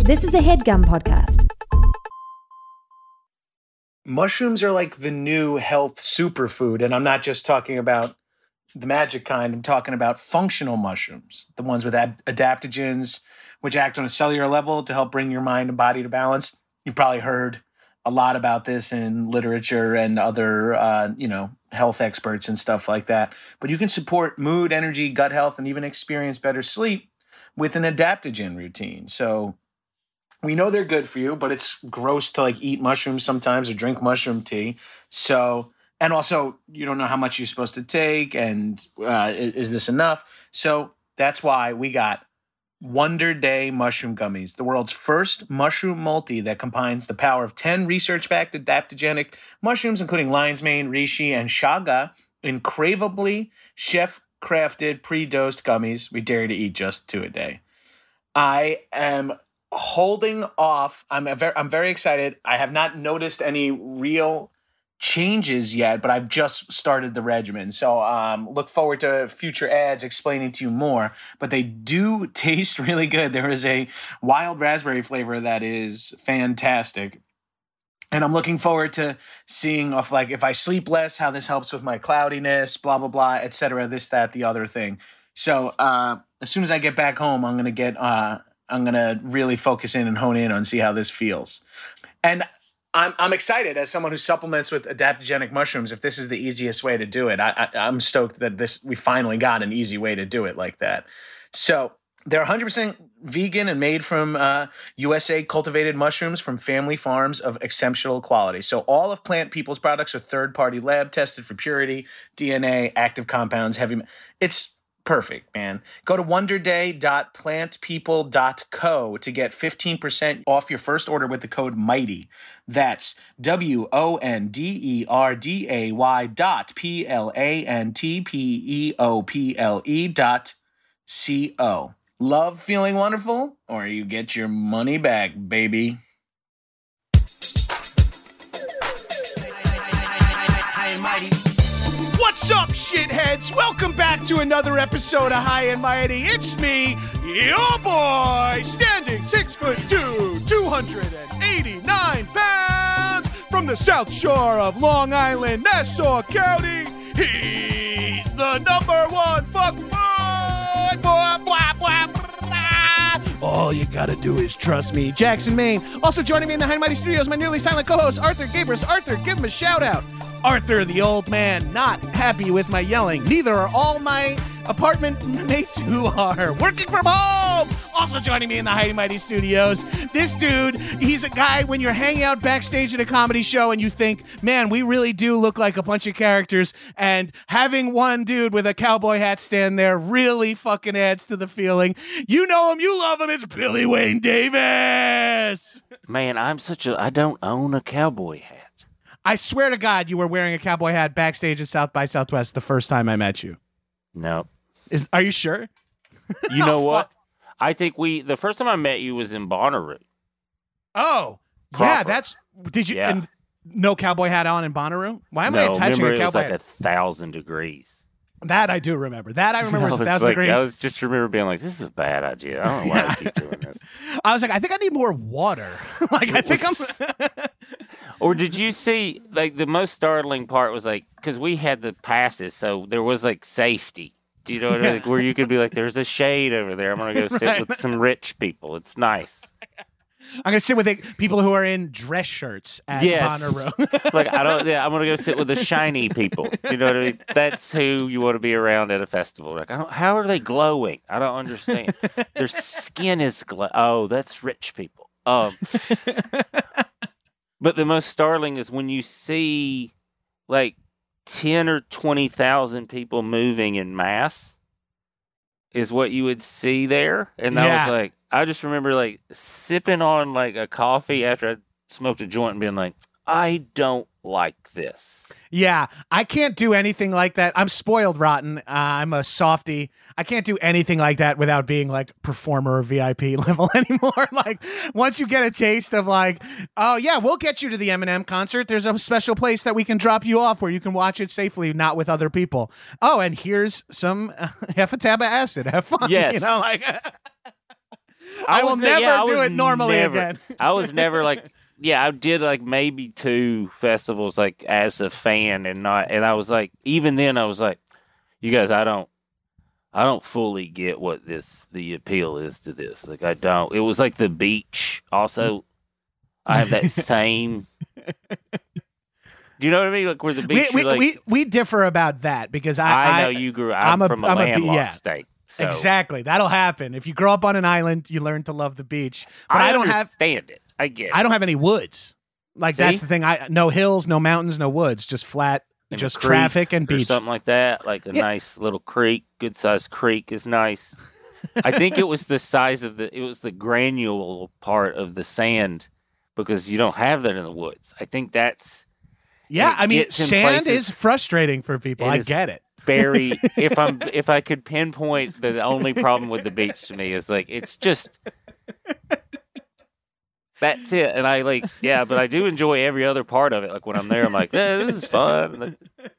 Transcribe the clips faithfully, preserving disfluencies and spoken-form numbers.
This is a HeadGum podcast. Mushrooms are like the new health superfood, and I'm not just talking about the magic kind. I'm talking about functional mushrooms, the ones with ad- adaptogens, which act on a cellular level to help bring your mind and body to balance. You've probably heard a lot about this in literature and other, uh, you know, health experts and stuff like that. But you can support mood, energy, gut health, and even experience better sleep with an adaptogen routine. So we know they're good for you, but it's gross to like eat mushrooms sometimes or drink mushroom tea. So, and also you don't know how much you're supposed to take, and uh, is, is this enough? So that's why we got Wonder Day Mushroom Gummies, the world's first mushroom multi that combines the power of ten research-backed adaptogenic mushrooms, including lion's mane, reishi, and chaga, in craveably chef-crafted, pre-dosed gummies. We dare you to eat just two a day. I am holding off. I'm a very, I'm very excited. I have not noticed any real changes yet, but I've just started the regimen. So um, look forward to future ads explaining to you more. But they do taste really good. There is a wild raspberry flavor that is fantastic. And I'm looking forward to seeing if, like, if I sleep less, how this helps with my cloudiness, blah, blah, blah, et cetera, this, that, the other thing. So uh, as soon as I get back home, I'm going to get, uh, I'm going to really focus in and hone in on see how this feels. And I'm I'm excited as someone who supplements with adaptogenic mushrooms. If this is the easiest way to do it, I, I, I'm stoked that this we finally got an easy way to do it like that. So they're one hundred percent vegan and made from uh, U S A cultivated mushrooms from family farms of exceptional quality. So all of Plant People's products are third-party lab tested for purity, D N A, active compounds, heavy. It's perfect, man. Go to wonder day dot plant people dot co to get fifteen percent off your first order with the code MIGHTY. That's W O N D E R D A Y dot P L A N T P E O P L E dot C O. Love feeling wonderful, or you get your money back, baby. Hey, Mighty. What's up, shitheads? Welcome back to another episode of High and Mighty. It's me, your boy, standing six foot two, two hundred eighty-nine pounds, from the South Shore of Long Island, Nassau County. He's the number one fuck boy, boy, blah, blah, blah. All you gotta do is trust me, Jackson, Maine. Also joining me in the High and Mighty studios, my nearly silent co-host, Arthur Gabris. Arthur, give him a shout out. Arthur, the old man, not happy with my yelling. Neither are all my apartment mates who are working from home. Also joining me in the High and Mighty studios, this dude, he's a guy when you're hanging out backstage at a comedy show and you think, man, we really do look like a bunch of characters, and having one dude with a cowboy hat stand there really fucking adds to the feeling. You know him, you love him, it's Billy Wayne Davis. Man, I'm such a, I don't own a cowboy hat. I swear to God, you were wearing a cowboy hat backstage at South by Southwest the first time I met you. No. Is Are you sure? You know Oh, what? fuck. I think we, the first time I met you was in Bonnaroo. Oh, Proper. yeah, that's, did you, Yeah. and no cowboy hat on in Bonnaroo? Why am no, I attaching remember a it was cowboy like hat? a thousand degrees. That I do remember. That I remember I was a was thousand like, degrees. I was just remember being like, this is a bad idea. I don't know why I keep doing this. I was like, I think I need more water. like, I think was- I'm... Or did you see, like, the most startling part was, like, because we had the passes, so there was, like, safety. Do you know what I mean? Like, where you could be like, there's a shade over there. I'm going to go sit Right. with some rich people. It's nice. I'm going to sit with the people who are in dress shirts at Yes. Bonnaroo. Like, I don't, yeah, I'm going to go sit with the shiny people. You know what I mean? That's who you want to be around at a festival. Like, I don't, how are they glowing? I don't understand. Their skin is glow. Oh, that's rich people. Um, but the most startling is when you see, like, ten or twenty thousand people moving in mass is what you would see there. And I Yeah. was like, I just remember, like, sipping on, like, a coffee after I smoked a joint and being like, I don't like this. Yeah, I can't do anything like that. I'm spoiled rotten. Uh, I'm a softie. I can't do anything like that without being like performer or V I P level anymore. Like once you get a taste of like, oh yeah, we'll get you to the Eminem concert. There's a special place that we can drop you off where you can watch it safely, not with other people. Oh, and here's some uh, half a tab of acid. Have fun. Yes. You know, like I, will was ne- never yeah, I do was it normally never- again. I was never like, yeah, I did like maybe two festivals like as a fan and not, and I was like, even then I was like, you guys, I don't, I don't fully get what this, the appeal is to this. Like I don't, it was like the beach also. I have that same, do you know what I mean? Like where the We beach, we, you're like, we we differ about that because I I know I, you grew, I'm I'm, a- from a I'm a be- landlocked yeah. state. So exactly that'll happen if you grow up on an island. You learn to love the beach, but I, I, don't have understand it. I get it. I don't have any woods. Like See? that's the thing. I no hills, no mountains, no woods, just flat, And a just creek traffic and or beach. something like that, like a Yeah. nice little creek, good sized creek is nice. I think it was the size of the, it was the granule part of the sand because you don't have that in the woods. I think that's Yeah, it I mean, gets in sand places- is frustrating for people. It I is- get it. very. If I'm, if I could pinpoint the only problem with the beach to me is like it's just. That's it, and I like, yeah, but I do enjoy every other part of it. Like when I'm there, I'm like, yeah, this is fun.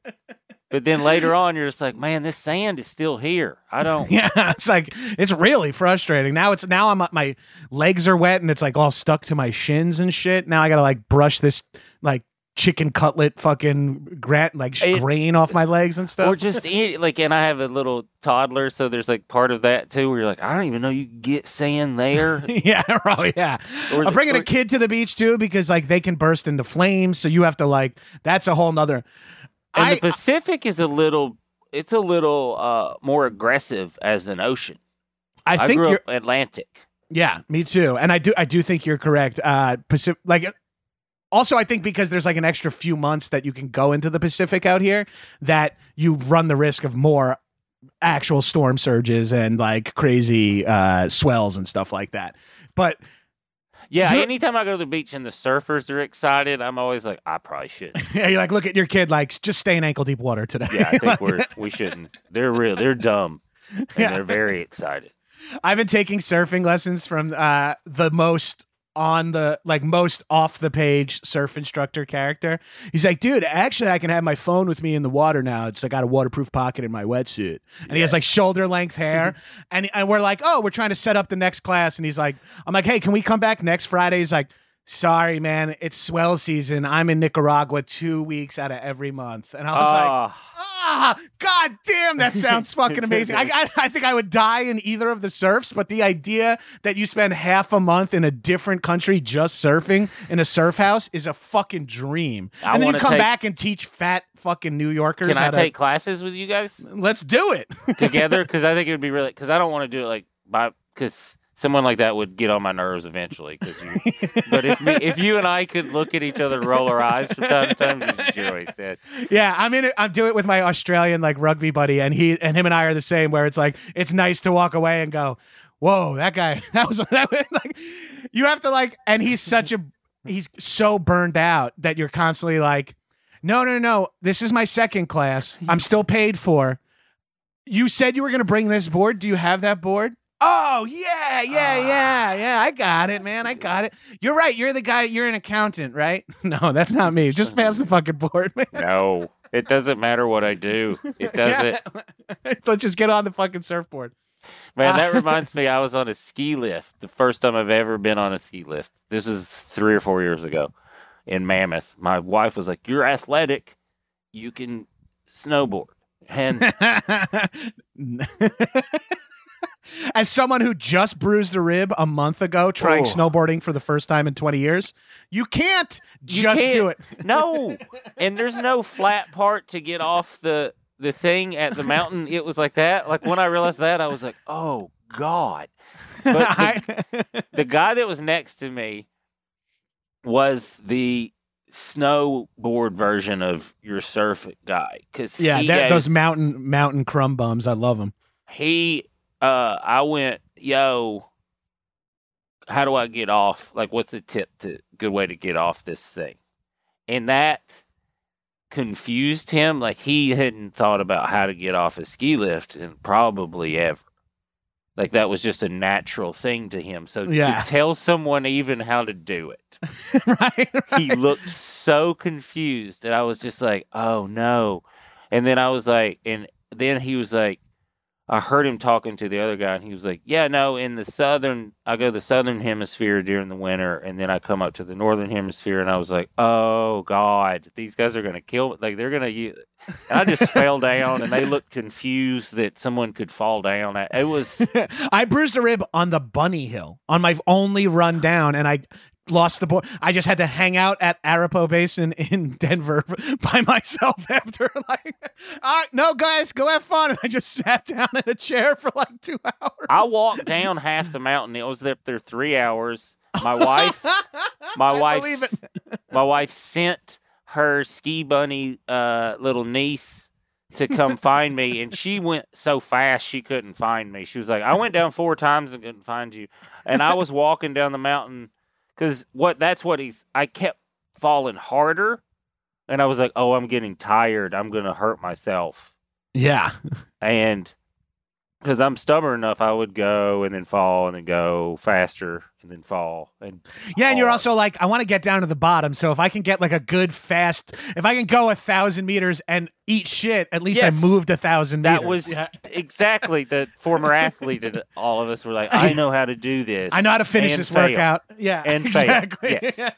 But then later on, you're just like, man, this sand is still here. I don't. Yeah, it's like it's really frustrating. Now it's now I'm my legs are wet and it's like all stuck to my shins and shit. Now I gotta like brush this like chicken cutlet fucking grat like sh- It- grain off my legs and stuff. Or just eat, like, and I have a little toddler, so there's like part of that too, where you're like, I don't even know you can get sand there. yeah, oh yeah. Or I'm the- bringing or- a kid to the beach too because like they can burst into flames, so you have to like that's a whole nother. And I, the Pacific is a little, it's a little uh, more aggressive as an ocean. I I, think grew you're up Atlantic. yeah, me too, and I do I do think you're correct. Uh, Pacific like. Also, I think because there's like an extra few months that you can go into the Pacific out here, that you run the risk of more actual storm surges and like crazy uh, swells and stuff like that. But Yeah, You're- anytime I go to the beach and the surfers are excited, I'm always like, I probably shouldn't. yeah, you like look at your kid like just stay in ankle deep water today. Yeah, I think Like, we're we shouldn't. They're real. They're dumb, and Yeah. they're very excited. I've been taking surfing lessons from uh, the most on the like most off the page surf instructor character. He's like, dude, actually I can have my phone with me in the water now. It's I got a waterproof pocket in my wetsuit. And he has like shoulder length hair. and and we're like, oh, we're trying to set up the next class. And he's like, I'm like, hey, can we come back next Friday? He's like, sorry, man, it's swell season. I'm in Nicaragua two weeks out of every month. And I was like, Ah, ah, god damn, that sounds fucking amazing. I, I I think I would die in either of the surfs, but the idea that you spend half a month in a different country just surfing in a surf house is a fucking dream. I and then you wanna come take- back and teach fat fucking New Yorkers can I how to- take classes with you guys Let's do it. together? Because I think it would be really. Because I don't want to do it like by because. Someone like that would get on my nerves eventually. Because, but if me, if you and I could look at each other, and roll our eyes from time to time, as Joey said, Yeah, I'm in it. I'm doing it with my Australian like rugby buddy, and he and him and I are the same. Where it's like it's nice to walk away and go, "Whoa, that guy, that was that was like." You have to like, and he's such a he's so burned out that you're constantly like, "No, no, no, this is my second class. I'm still paid for. You said you were going to bring this board. Do you have that board?" Oh yeah, yeah, yeah, yeah. I got it, man. I got it. You're right. You're the guy. You're an accountant, right? No, that's not me. Just pass the fucking board, man. no, it doesn't matter what I do. It doesn't. Yeah. Let's just get on the fucking surfboard. Man, that reminds me, I was on a ski lift the first time I've ever been on a ski lift. This is three or four years ago in Mammoth. My wife was like, "You're athletic. You can snowboard." And As someone who just bruised a rib a month ago trying Oh. snowboarding for the first time in twenty years, you can't You just can't- do it. no, and there's no flat part to get off the the thing at the mountain. It was like that. Like when I realized that, I was like, "Oh God!" But the, I- the guy that was next to me was the snowboard version of your surf guy because yeah, he that, gave- those mountain mountain crumb bums. I love them. he uh I went, yo, how do I get off? Like, what's the tip to good way to get off this thing? And that confused him. Like he hadn't thought about how to get off a ski lift and probably ever. Like that was just a natural thing to him. So Yeah. to tell someone even how to do it, right? he looked so confused and I was just like, oh no. And then I was like, and then he was like, I heard him talking to the other guy, and he was like, yeah, no, in the southern, I go to the southern hemisphere during the winter, and then I come up to the northern hemisphere, and I was like, oh, God, these guys are going to kill me. Like, they're going to, I just fell down, and they looked confused that someone could fall down. It was. I bruised a rib on the Bunny Hill, on my only run down, and I lost the board. I just had to hang out at Arapahoe Basin in Denver by myself after like, all right, no guys, go have fun. And I just sat down in a chair for like two hours. I walked down half the mountain. It was up there three hours. My wife, my wife, my wife sent her ski bunny uh, little niece to come find me, and she went so fast she couldn't find me. She was like, I went down four times and couldn't find you. And I was walking down the mountain. Because what that's what he's, I kept falling harder, and I was like, oh, I'm getting tired. I'm going to hurt myself. Yeah. And because I'm stubborn enough, I would go and then fall and then go faster and then fall. And yeah, and you're hard. also like, I want to get down to the bottom. So if I can get like a good fast, if I can go a thousand meters and eat shit, at least Yes. I moved a thousand meters. That was Yeah. exactly the former athlete that all of us were like, I know how to do this. I know how to finish and this fail. workout. Yeah, And fail. exactly. Yes.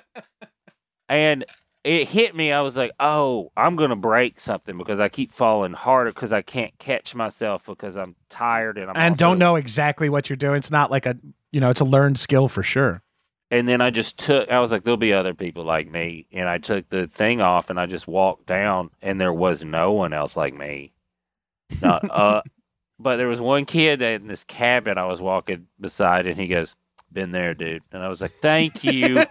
And it hit me. I was like, oh, I'm going to break something because I keep falling harder because I can't catch myself because I'm tired. And I'm and also, don't know exactly what you're doing. It's not like a, you know, it's a learned skill for sure. And then I just took, I was like, there'll be other people like me. And I took the thing off and I just walked down and there was no one else like me. Not, uh, but there was one kid in this cabin I was walking beside and he goes, been there, dude. And I was like, thank you.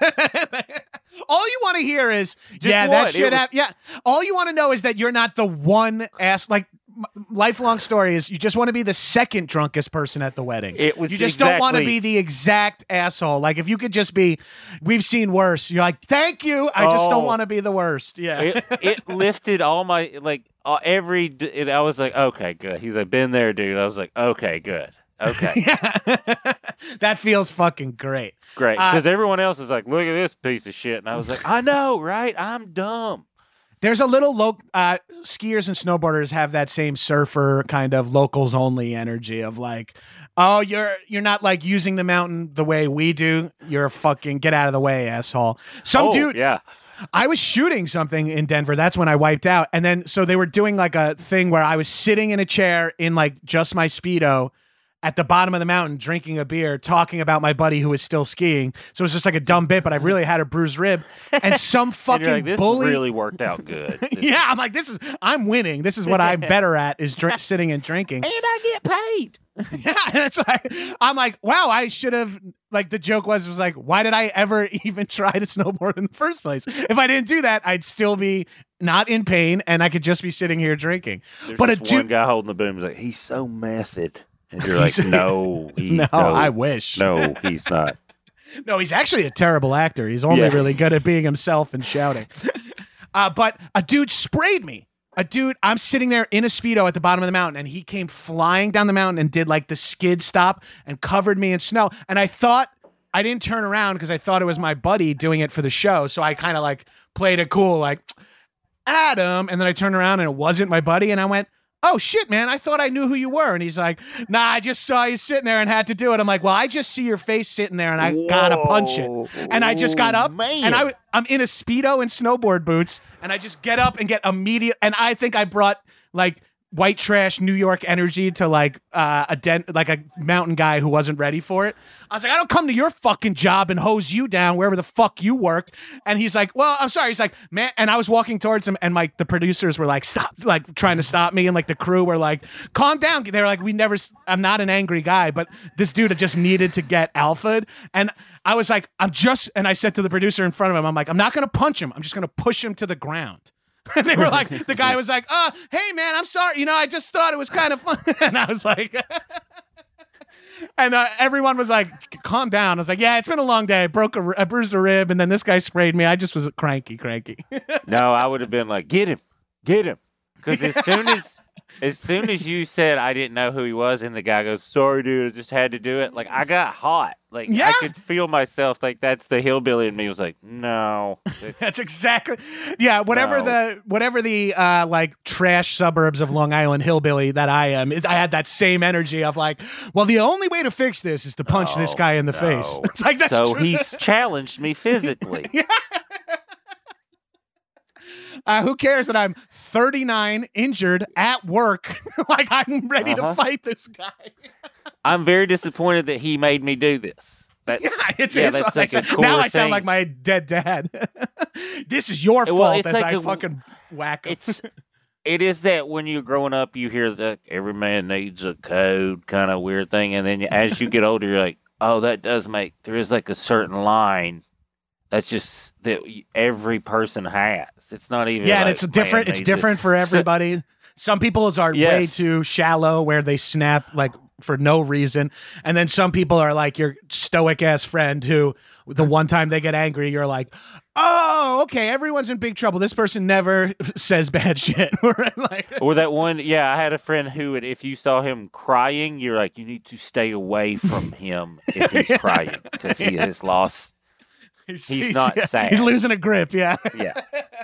All you want to hear is, Just yeah, one. that It shit was- happened. Yeah. All you want to know is that you're not the one ass, like, m- lifelong story is you just want to be the second drunkest person at the wedding. It was You just don't want to exactly- be the exact asshole. Like, if you could just be, we've seen worse. You're like, thank you. I just don't Oh. want to be the worst. Yeah. it, it lifted all my, like, uh, every, d- and I was like, okay, good. He's like, been there, dude. I was like, okay, good. Okay, yeah. That feels fucking great. great. Uh, Because everyone else is like, look at this piece of shit. And I was like, I know, right? I'm dumb. There's a little local uh, skiers and snowboarders have that same surfer kind of locals only energy of like, oh, you're you're not like using the mountain the way we do. You're a fucking get out of the way, asshole. Some oh, dude, yeah. I was shooting something in Denver. That's when I wiped out. And then so they were doing like a thing where I was sitting in a chair in like just my Speedo at the bottom of the mountain drinking a beer, talking about my buddy who was still skiing. So it was just like a dumb bit, but I really had a bruised rib. And some And fucking you're like, this bully. really worked out good. This Yeah, I'm like, this is, I'm winning. This is what I'm better at is drink, sitting and drinking. And I get paid. Yeah, and it's like, I'm like, wow, I should have, like, the joke was, was like, why did I ever even try to snowboard in the first place? If I didn't do that, I'd still be not in pain and I could just be sitting here drinking. There's But a this one dude, guy holding the boom is like, he's so method. And you're like, no, he's no, no, I wish. no, he's not. No, he's actually a terrible actor. He's only Yeah. really good at being himself and shouting. Uh, but a dude sprayed me. A dude, I'm sitting there in a Speedo at the bottom of the mountain, and he came flying down the mountain and did like the skid stop and covered me in snow. And I thought, I didn't turn around because I thought it was my buddy doing it for the show. So I kind of like played it cool, like, Adam. And then I turned around and it wasn't my buddy. And I went, oh shit, man, I thought I knew who you were. And he's like, nah, I just saw you sitting there and had to do it. I'm like, well, I just see your face sitting there and I gotta punch it. And I just got up man. and I, I'm in a Speedo and snowboard boots and I just get up and get immediate. And I think I brought like white trash New York energy to like uh, a dent, like a mountain guy who wasn't ready for it. I was like, I don't come to your fucking job and hose you down wherever the fuck you work. And he's like, well, I'm sorry. He's like, man. And I was walking towards him and like the producers were like, stop, like trying to stop me. And like the crew were like, calm down. They were like, we never, I'm not an angry guy, but this dude just needed to get alpha'd. And I was like, I'm just, and I said to the producer in front of him, I'm like, I'm not going to punch him. I'm just going to push him to the ground. And they were like, the guy was like, oh, hey, man, I'm sorry. You know, I just thought it was kind of fun. And I was like, and uh, everyone was like, calm down. I was like, yeah, it's been a long day. I broke a, I bruised a rib. And then this guy sprayed me. I just was cranky, cranky. No, I would have been like, get him, get him. Because as soon as As soon as you said I didn't know who he was, and the guy goes, "Sorry, dude, I just had to do it." Like I got hot. Like Yeah. I could feel myself. Like that's the hillbilly in me was like, "No, it's, That's exactly, yeah. Whatever No. the whatever the uh, like trash suburbs of Long Island hillbilly that I am, it, I had that same energy of like, well, the only way to fix this is to punch this Oh, guy in the no. face. It's like that's so true. he's challenged me physically. Uh, who cares that I'm thirty-nine, injured at work? Like I'm ready Uh-huh. to fight this guy. I'm very disappointed that he made me do this. That's Yeah, it's, yeah, it's that's like, like a core now I sound thing. like my dead dad. This is your Well, fault it's as like I a- fucking whack him. It's it is that when you're growing up, you hear that every man needs a code kind of weird thing, and then as you get older, you're like, oh, that does make there is like a certain line that's just that every person has. It's not even Yeah, and like, it's different. man It's needs it. different for So- everybody. Some people's are way Yes. too shallow where they snap like for no reason. And then some people are like your stoic ass friend who the one time they get angry, you're like, oh, okay, everyone's in big trouble. This person never says bad shit. Like, Or that one, yeah, I had a friend who, would, if you saw him crying, you're like, you need to stay away from him if he's crying because he has lost. He's not yeah, sad. He's losing a grip. Yeah. Yeah,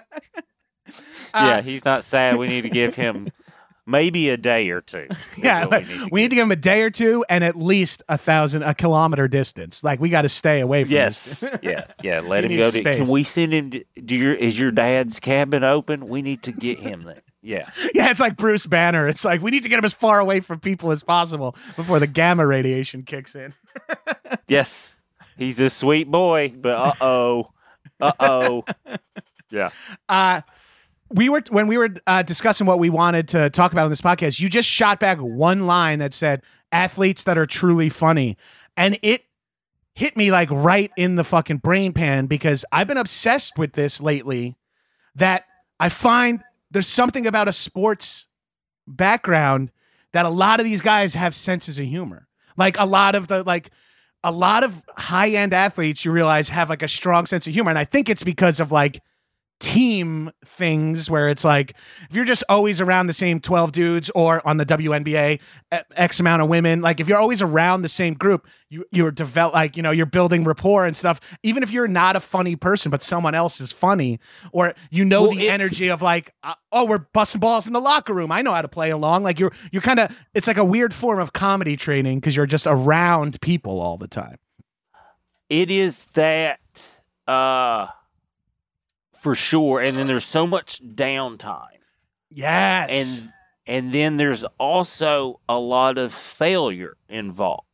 Uh, yeah, he's not sad. We need to give him maybe a day or two. is Yeah, what like, we need to we need give to give him a day or two and at least a thousand, a kilometer distance. Like we got to stay away from Yes, this. yeah, yeah. Let He him go. needs To, space. can we send him? To, do your is your dad's cabin open? We need to get him there. Yeah, Yeah, it's like Bruce Banner. It's like we need to get him as far away from people as possible before the gamma radiation kicks in. yes. He's a sweet boy, but uh oh, uh oh. Yeah. Uh, we were when we were uh, discussing what we wanted to talk about on this podcast. You just shot back one line that said "athletes that are truly funny," and it hit me like right in the fucking brain pan because I've been obsessed with this lately. That I find there's something about a sports background that a lot of these guys have senses of humor. Like a lot of the like. A lot of high-end athletes, you realize, have like a strong sense of humor. And I think it's because of like team things where it's like, if you're just always around the same twelve dudes or on the W N B A, X amount of women, like if you're always around the same group, you, you're develop like, you know, you're building rapport and stuff. Even if you're not a funny person, but someone else is funny, or you know, Well, the it's- energy of like, uh, oh, we're busting balls in the locker room. I know how to play along. Like you're, you're kind of, it's like a weird form of comedy training because you're just around people all the time. It is that uh for sure. And then there's so much downtime. Yes. And and then there's also a lot of failure involved.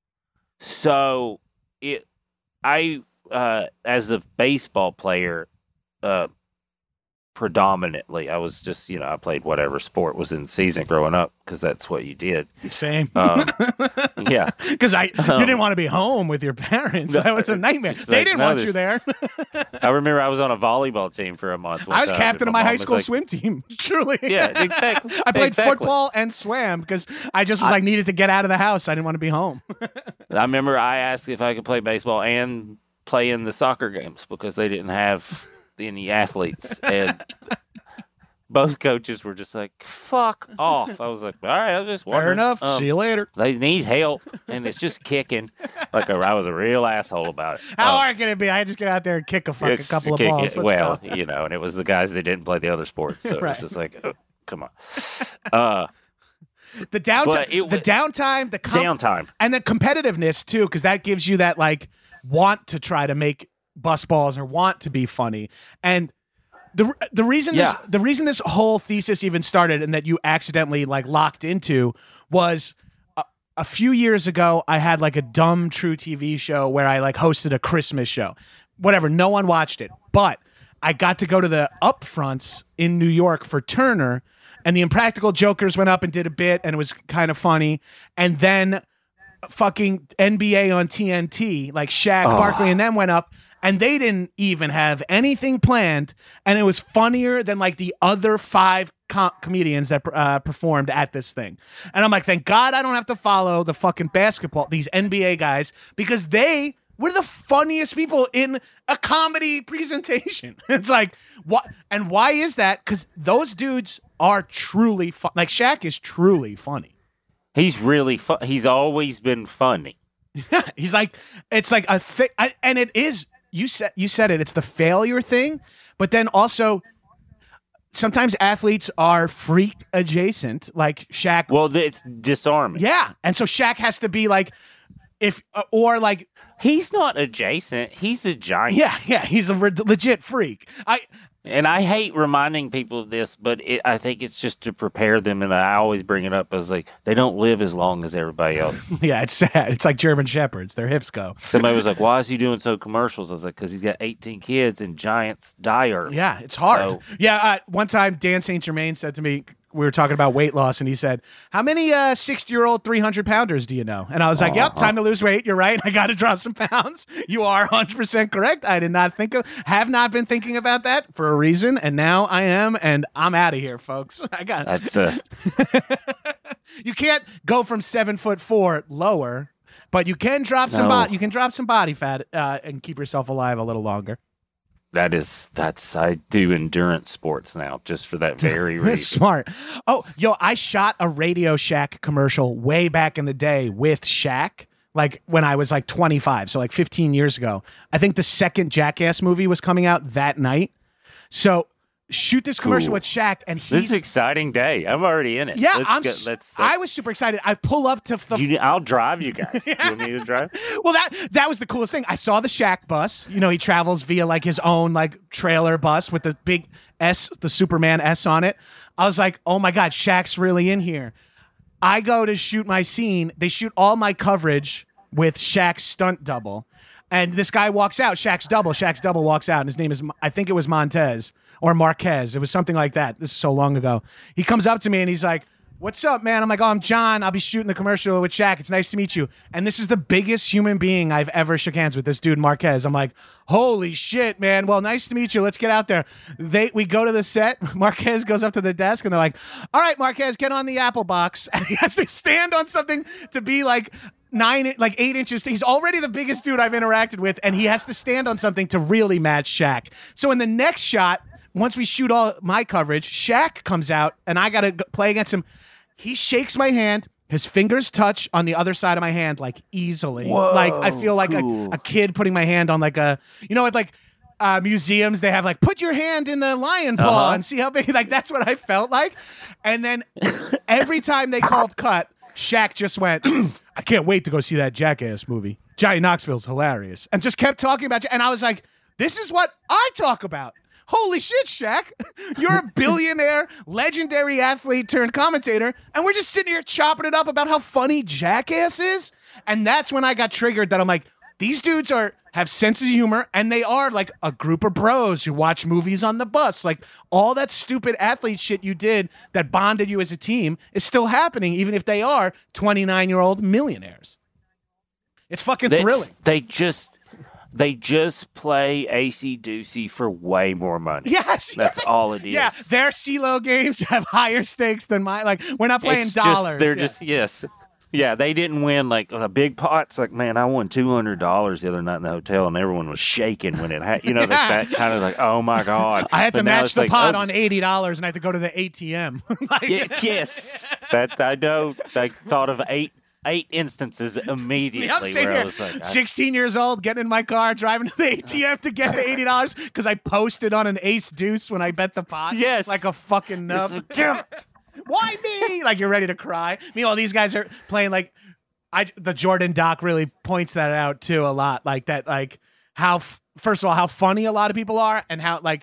So it I uh as a baseball player, uh predominantly I was just, you know, I played whatever sport was in season growing up because that's what you did. Same. Um, yeah. Because I, you Um, didn't want to be home with your parents. No, That was a it's nightmare. just They like, didn't no, want you there. this- I remember I was on a volleyball team for a month. one I was time, captain and of my mom high was school like, swim team. Truly. Yeah, exactly. I played Exactly. football and swam because I just was I- like needed to get out of the house. I didn't want to be home. I remember I asked if I could play baseball and play in the soccer games because they didn't have any athletes. And both coaches were just like, fuck off. I was like, all right, I was just Fair wondering. enough. Um, See you later. They need help, and it's just kicking. Like a, I was a real asshole about it. How Um, hard can it be? I just get out there and kick a fucking it's couple of kick balls. it. Let's Well, go. you know, and it was the guys that didn't play the other sports, so it Right. was just like, oh, come on. Uh, The downtime, but it the wa- downtime, the com- downtime. and the competitiveness too, because that gives you that like want to try to make bus balls or want to be funny. And the the reason Yeah. this the reason this whole thesis even started and that you accidentally like locked into was a, a few years ago. I had like a dumb True T V show where I like hosted a Christmas show. Whatever, no one watched it, but I got to go to the upfronts in New York for Turner. And the Impractical Jokers went up and did a bit, and it was kind of funny. And then fucking N B A on T N T, like Shaq, Oh. Barkley, and them went up, and they didn't even have anything planned. And it was funnier than like the other five com- comedians that uh, performed at this thing. And I'm like, thank God I don't have to follow the fucking basketball, these N B A guys, because they we're the funniest people in a comedy presentation. It's like, what? And why is that? Because those dudes are truly fun. Like Shaq is truly funny. He's really fun. He's always been funny. He's like, it's like a thing, and it is. You said you said it. It's the failure thing, but then also sometimes athletes are freak adjacent, like Shaq. Well, it's disarming. Yeah, and so Shaq has to be like, if uh, or like he's not adjacent. He's a giant. Yeah, yeah, he's a re- legit freak. I. And I hate reminding people of this, but it, I think it's just to prepare them. And I always bring it up as like, they don't live as long as everybody else. Yeah, it's sad. It's like German Shepherds. Their hips go. Somebody was like, why is he doing so commercials? I was like, because he's got eighteen kids and giants die early. Yeah, it's hard. So, yeah, uh, one time Dan Saint Germain said to me, we were talking about weight loss, and he said, how many uh, sixty-year-old three hundred pounders do you know? And I was like, yep, time to lose weight. You're right. I got to drop some pounds. You are one hundred percent correct. I did not think of, have not been thinking about that for a reason, and now I am, and I'm out of here, folks. I got That's uh... You can't go from seven foot four lower, but you can drop some No. body. You can drop some body fat uh, and keep yourself alive a little longer. That is, that's, I do endurance sports now just for that very reason. Smart. Oh, yo, I shot a Radio Shack commercial way back in the day with Shaq, like when I was like twenty-five, so like fifteen years ago. I think the second Jackass movie was coming out that night. So shoot this commercial Cool. with Shaq, and he's This is an exciting day. I'm already in it. yeah, let's I'm. go, s- let's, uh, I was super excited. I pull up to the. you, I'll drive you guys. You want me to drive? Well, that that was the coolest thing. I saw the Shaq bus. You know, he travels via like his own like trailer bus with the big S, the Superman S on it. I was like, oh my God, Shaq's really in here. I go to shoot my scene. They shoot all my coverage with Shaq's stunt double. And this guy walks out, Shaq's double. Shaq's double walks out, and his name is, I think it was Montez or Marquez. It was something like that. This is so long ago. He comes up to me and he's like, what's up, man? I'm like, oh, I'm John. I'll be shooting the commercial with Shaq. It's nice to meet you. And this is the biggest human being I've ever shook hands with, this dude, Marquez. I'm like, holy shit, man. Well, nice to meet you. Let's get out there. They We go to the set. Marquez goes up to the desk, and they're like, all right, Marquez, get on the Apple box. And he has to stand on something to be like nine, like eight inches. He's already the biggest dude I've interacted with, and he has to stand on something to really match Shaq. So in the next shot, once we shoot all my coverage, Shaq comes out, and I got to play against him. He shakes my hand. His fingers touch on the other side of my hand, like easily. Whoa, like I feel like cool. a, a kid putting my hand on like a, you know, at like uh, museums, they have like, put your hand in the lion paw Uh-huh. and see how big, like that's what I felt like. And then every time they called cut, Shaq just went, I can't wait to go see that Jackass movie. Johnny Knoxville's hilarious. And just kept talking about it. And I was like, this is what I talk about. Holy shit, Shaq. You're a billionaire, legendary athlete turned commentator, and we're just sitting here chopping it up about how funny Jackass is. And that's when I got triggered that I'm like, these dudes are have sense of humor, and they are like a group of bros who watch movies on the bus. Like all that stupid athlete shit you did that bonded you as a team is still happening, even if they are twenty-nine-year-old millionaires. It's fucking That's- thrilling. They just they just play A C Doocy for way more money. Yes, That's yes. all it is. Yeah, their CeeLo games have higher stakes than mine. Like we're not playing it's dollars. Just, they're Yeah. just yes. Yeah, they didn't win like a big pot. It's like, man, I won two hundred dollars the other night in the hotel, and everyone was shaking when it had, you know, that, that kind of like, oh my god. I had But to now match it's the like, pot oh, on eighty dollars, and I had to go to the A T M. Like, yeah, yes, that I know. I thought of eight eight instances immediately Yeah, I'm sitting where I here, was like, I- sixteen years old, getting in my car, driving to the A T M to get the eighty dollars because I posted on an ace deuce when I bet the pot. Yes. Like a fucking nub. It's like, damn it. Why me? Like you're ready to cry. Meanwhile, these guys are playing like I. The Jordan doc really points that out too a lot. Like that, like how f- first of all how funny a lot of people are, and how like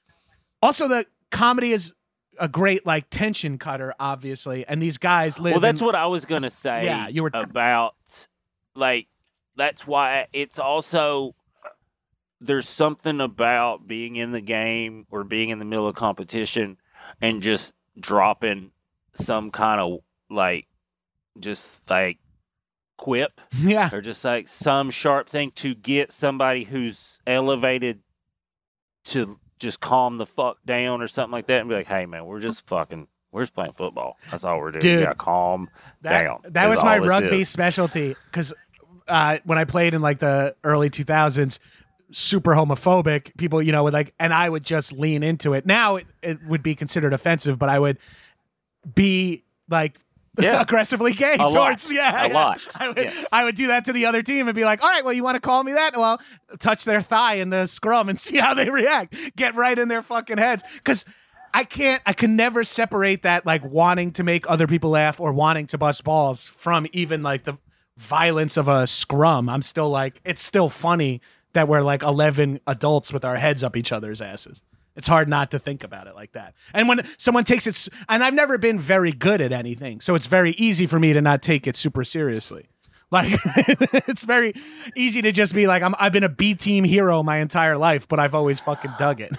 also the comedy is a great like tension cutter, obviously. And these guys live. Well, that's in, what I was gonna say. Yeah, you were- about like that's why it's also there's something about being in the game or being in the middle of competition and just dropping some kind of like just like quip yeah. or just like some sharp thing to get somebody who's elevated to just calm the fuck down or something like that and be like, hey man, we're just fucking we're just playing football. That's all we're doing. Dude, You gotta calm That, down. that is was my all this rugby is. specialty because uh, when I played in like the early two thousands, super homophobic people, you know, would like, and I would just lean into it. Now it, it would be considered offensive, but I would be like Yeah. aggressively gay A towards, lot. yeah, A yeah. lot. I would, Yes. I would do that to the other team and be like, all right, well, you want to call me that? Well, touch their thigh in the scrum and see how they react. Get right in their fucking heads. Because I can't, I can never separate that like wanting to make other people laugh or wanting to bust balls from even like the violence of a scrum. I'm still like, it's still funny that we're like eleven adults with our heads up each other's asses. It's hard not to think about it like that. And when someone takes it, and I've never been very good at anything, so it's very easy for me to not take it super seriously. Like, it's very easy to just be like, I'm, I've been a B team hero my entire life, but I've always fucking dug it.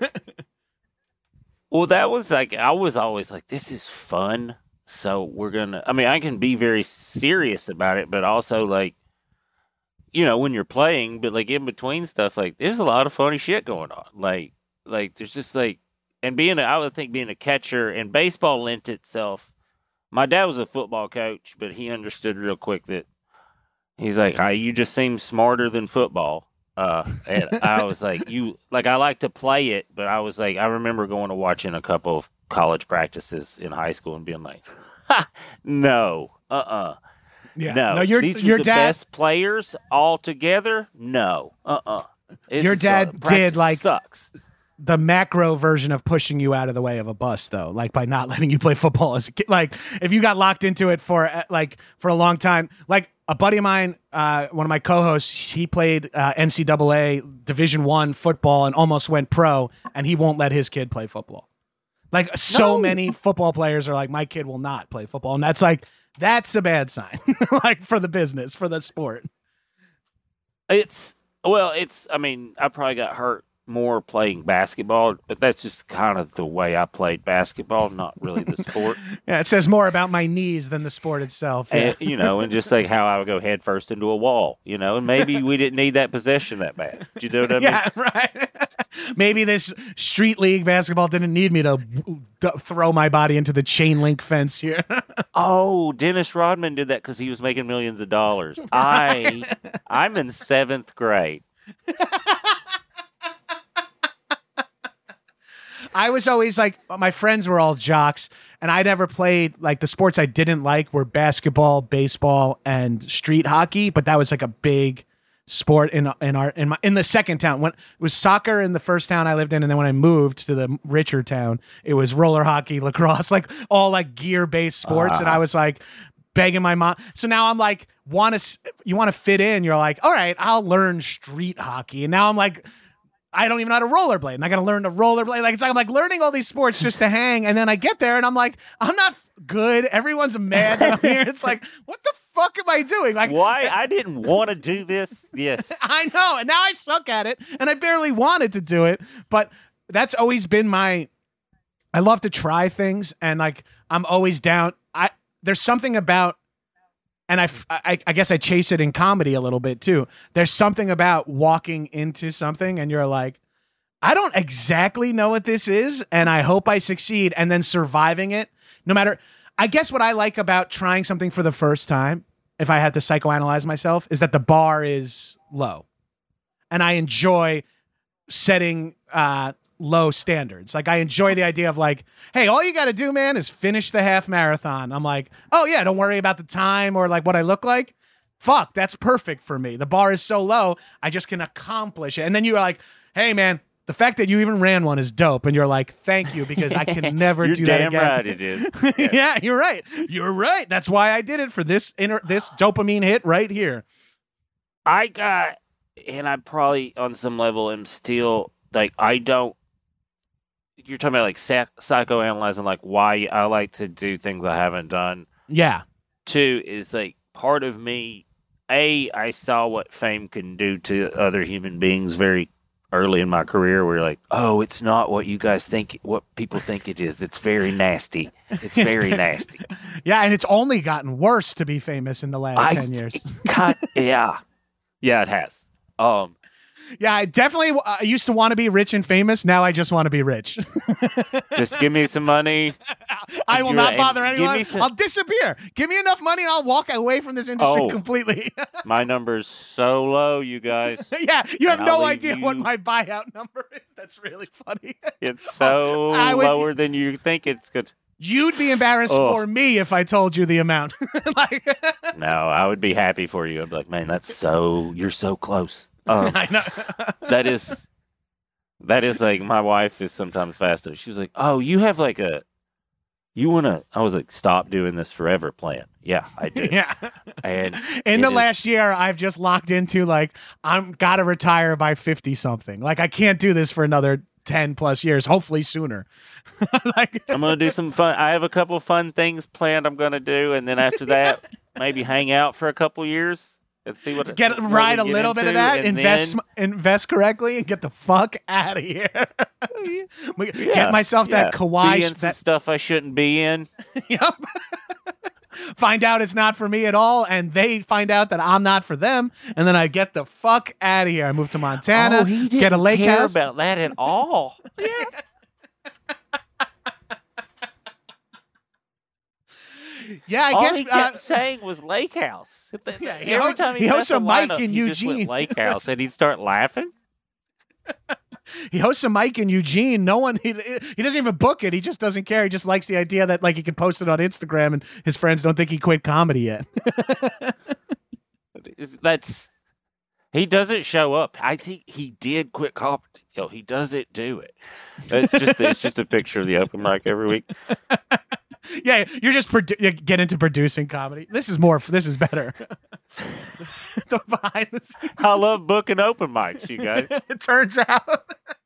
Well, that was like, I was always like, this is fun. So we're going to, I mean, I can be very serious about it, but also like, you know, when you're playing, but like in between stuff, like there's a lot of funny shit going on. Like, like there's just like, and being, a, I would think being a catcher and baseball lent itself. My dad was a football coach, but he understood real quick that he's like, hey, you just seem smarter than football. Uh, and I was like, you, like, I like to play it, but I was like, I remember going to watching a couple of college practices in high school and being like, ha, no, uh-uh. Yeah. No, no your, these your are the dad, best players all together. No, uh-uh. It's Your just, dad uh, did, practice like- sucks. the macro version of pushing you out of the way of a bus, though, like by not letting you play football as a kid. Like if you got locked into it for uh, like for a long time, like a buddy of mine, uh, one of my co-hosts, he played uh, N C double A Division One football and almost went pro, and he won't let his kid play football. Like so No. many football players are like, my kid will not play football, and that's like that's a bad sign, like for the business, for the sport. It's well, it's. I mean, I probably got hurt more playing basketball, but that's just kind of the way I played basketball, not really the sport. Yeah, it says more about my knees than the sport itself. Yeah. And, you know, and just like how I would go head first into a wall, you know, and maybe we didn't need that possession that bad. Do you know what I mean? Yeah, right. Maybe this street league basketball didn't need me to d- throw my body into the chain link fence here. Oh, Dennis Rodman did that because he was making millions of dollars. I, I'm in seventh grade. I was always like, my friends were all jocks, and I never played, like, the sports I didn't like were basketball, baseball, and street hockey, but that was like a big sport in in our in my in the second town. When it was soccer in the first town I lived in, and then when I moved to the richer town, it was roller hockey, lacrosse, like all like gear-based sports, Uh-huh. and I was like begging my mom. So now I'm like, want to you want to fit in? You're like, all right, I'll learn street hockey, and now I'm like, I don't even know how to rollerblade, and I got to learn to rollerblade. Like it's like I'm like learning all these sports just to hang, and then I get there, and I'm like, I'm not f- good. Everyone's mad that I'm here. It's like, what the fuck am I doing? Like, Why? I didn't want to do this. Yes. I know, and now I suck at it, and I barely wanted to do it, but that's always been my. I love to try things, and like I'm always down. I there's something about. And I, I, I guess I chase it in comedy a little bit too. There's something about walking into something and you're like, I don't exactly know what this is, and I hope I succeed, and then surviving it. No matter, I guess what I like about trying something for the first time, if I had to psychoanalyze myself, is that the bar is low. And I enjoy setting uh, low standards. Like I enjoy the idea of like, hey, all you got to do, man, is finish the half marathon. I'm like, oh yeah, don't worry about the time or like what I look like. Fuck, that's perfect for me. The bar is so low, I just can accomplish it. And then you're like, hey man, the fact that you even ran one is dope. And you're like, thank you, because I can never You're do that damn again. right it is. Yeah, you're right. You're right. That's why I did it, for this inner this dopamine hit right here. I got, and I probably on some level am still like, I don't, you're talking about like psych- psychoanalyzing, like why I like to do things I haven't done. Yeah. Two is like part of me, A, I saw what fame can do to other human beings very early in my career. Where you're like, oh, it's not what you guys think, what people think it is. It's very nasty. It's very nasty. Yeah, and it's only gotten worse to be famous in the last I- ten years. God, yeah. Yeah, it has. Um, Yeah, I definitely uh, used to want to be rich and famous. Now I just want to be rich. Just give me some money. I will You're- not and bother give anyone. me some- I'll disappear. Give me enough money and I'll walk away from this industry Oh. completely. My number's so low, you guys. Yeah, you have And I'll no leave idea what you- my buyout number is. That's really funny. It's so I would- lower than you think it's good. You'd be embarrassed Oh. for me if I told you the amount. Like, No, I would be happy for you. I'd be like, man, that's so, you're so close. Um, I know. that is, that is like, my wife is sometimes faster. She was like, oh, you have like a, you want to, I was like, stop doing this forever plan. Yeah, I do. Yeah. And In it the is- last year, I've just locked into like, I'm got to retire by fifty something. Like, I can't do this for another ten plus years, hopefully sooner. Like, I'm going to do some fun. I have a couple fun things planned I'm going to do. And then after that, maybe hang out for a couple years and see what get what ride a we get little bit of into, that, and invest then- invest correctly, and get the fuck out of here. Yeah, Get myself that yeah. Kawhi. Be in some that, stuff I shouldn't be in. Yep. Find out it's not for me at all, and they find out that I'm not for them, and then I get the fuck out of here. I move to Montana, oh, he didn't get a lake care house. about that at all. Yeah, I all guess he kept uh, saying was lake house. Yeah, he Every ho- time he, he hosts messed a mic lineup, in he just went Eugene. lake house, and he'd start laughing. he hosts a mic in Eugene. No one, he, he doesn't even book it. He just doesn't care. He just likes the idea that like he can post it on Instagram, and his friends don't think he quit comedy yet. Is- That's he doesn't show up. I think he did quit comedy. Yo, he doesn't do it. It's just it's just a picture of the open mic every week. Yeah, you're just produ- you get into producing comedy. This is more. This is better. The behind the scenes. I love booking open mics, you guys. It turns out.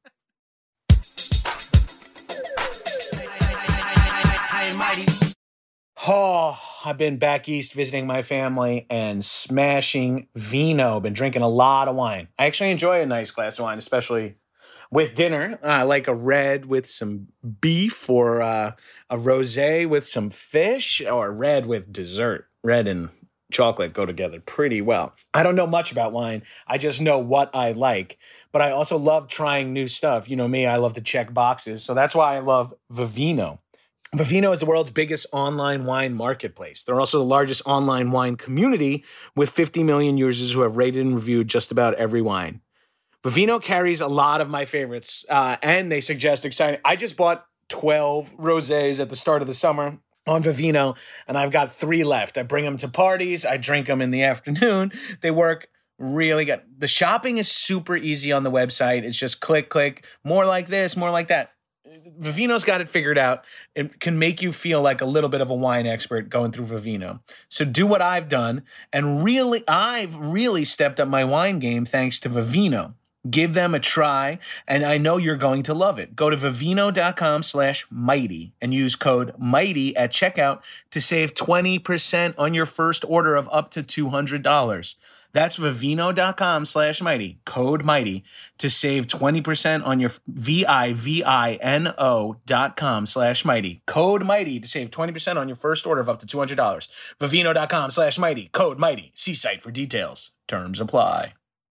Oh, I've been back east visiting my family and smashing vino. Been drinking a lot of wine. I actually enjoy a nice glass of wine, especially with dinner. Uh, I like a red with some beef, or uh, a rosé with some fish, or a red with dessert. Red and chocolate go together pretty well. I don't know much about wine. I just know what I like. But I also love trying new stuff. You know me, I love to check boxes. So that's why I love Vivino. Vivino is the world's biggest online wine marketplace. They're also the largest online wine community with fifty million users who have rated and reviewed just about every wine. Vivino carries a lot of my favorites, uh, and they suggest exciting. I just bought twelve rosés at the start of the summer on Vivino, and I've got three left. I bring them to parties. I drink them in the afternoon. They work really good. The shopping is super easy on the website. It's just click, click, more like this, more like that. Vivino's got it figured out. It can make you feel like a little bit of a wine expert going through Vivino. So do what I've done, and really, I've really stepped up my wine game thanks to Vivino. Give them a try, and I know you're going to love it. Go to vivino.com slash mighty and use code mighty at checkout to save twenty percent on your first order of up to two hundred dollars. That's vivino.com slash mighty, code mighty, to save twenty percent on your V-I-V-I-N-O dot com slash mighty, code mighty to save twenty percent on your first order of up to two hundred dollars. Vivino.com slash mighty, code mighty. See site for details. Terms apply.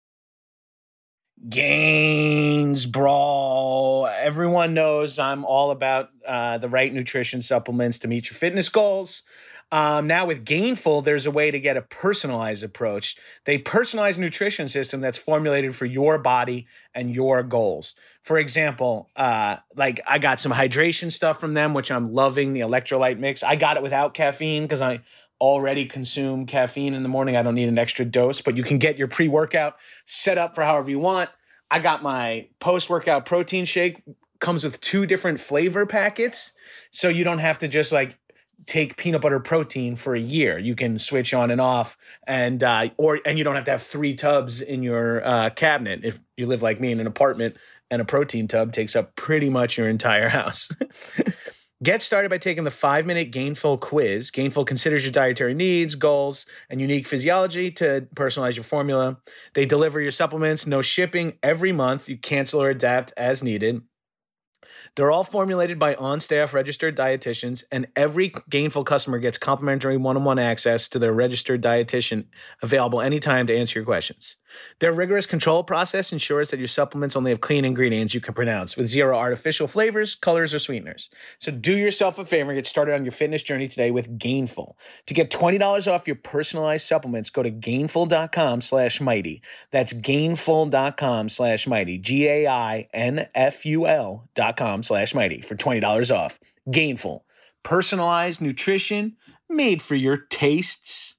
Gains, brawl. Everyone knows I'm all about uh, the right nutrition supplements to meet your fitness goals. Um, now with Gainful, there's a way to get a personalized approach. They personalize a nutrition system that's formulated for your body and your goals. For example, uh, like I got some hydration stuff from them, which I'm loving, the electrolyte mix. I got it without caffeine because I already consume caffeine in the morning. I don't need an extra dose, but you can get your pre-workout set up for however you want. I got my post-workout protein shake, comes with two different flavor packets. So you don't have to just like take peanut butter protein for a year. You can switch on and off, and uh, or and you don't have to have three tubs in your uh, cabinet. If you live like me in an apartment, and a protein tub takes up pretty much your entire house. Get started by taking the five-minute Gainful quiz. Gainful considers your dietary needs, goals, and unique physiology to personalize your formula. They deliver your supplements, no shipping every month. You cancel or adapt as needed. They're all formulated by on-staff registered dietitians, and every Gainful customer gets complimentary one-on-one access to their registered dietitian available anytime to answer your questions. Their rigorous control process ensures that your supplements only have clean ingredients you can pronounce, with zero artificial flavors, colors, or sweeteners. So do yourself a favor and get started on your fitness journey today with Gainful. To get twenty dollars off your personalized supplements, go to gainful.com slash mighty. That's gainful.com slash mighty. G A I N F U L dot com slash mighty for twenty dollars off. Gainful. Personalized nutrition made for your tastes.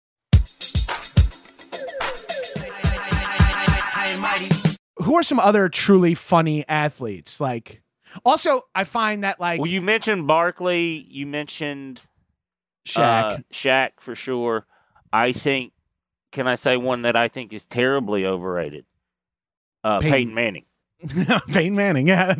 Who are some other truly funny athletes? Like, also, I find that like well, you mentioned Barkley, you mentioned Shaq, uh, Shaq for sure. I think, can I say one that I think is terribly overrated? Uh, Peyton. Peyton Manning. Peyton Manning, yeah.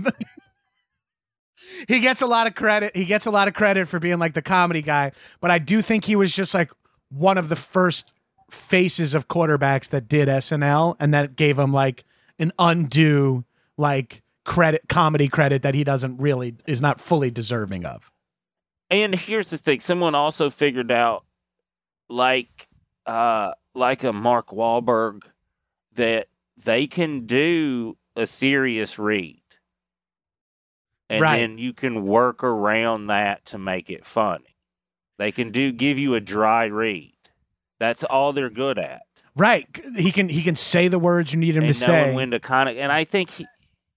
He gets a lot of credit. He gets a lot of credit for being like the comedy guy, but I do think he was just like one of the first faces of quarterbacks that did S N L, and that gave him like an undue like credit, comedy credit that he doesn't really is not fully deserving of. And here's the thing: someone also figured out, like, uh, like a Mark Wahlberg, that they can do a serious read, and Right. then you can work around that to make it funny. They can do give you a dry read. That's all they're good at. Right. He can he can say the words you need him and to say. knowing when to kind of, and I think he,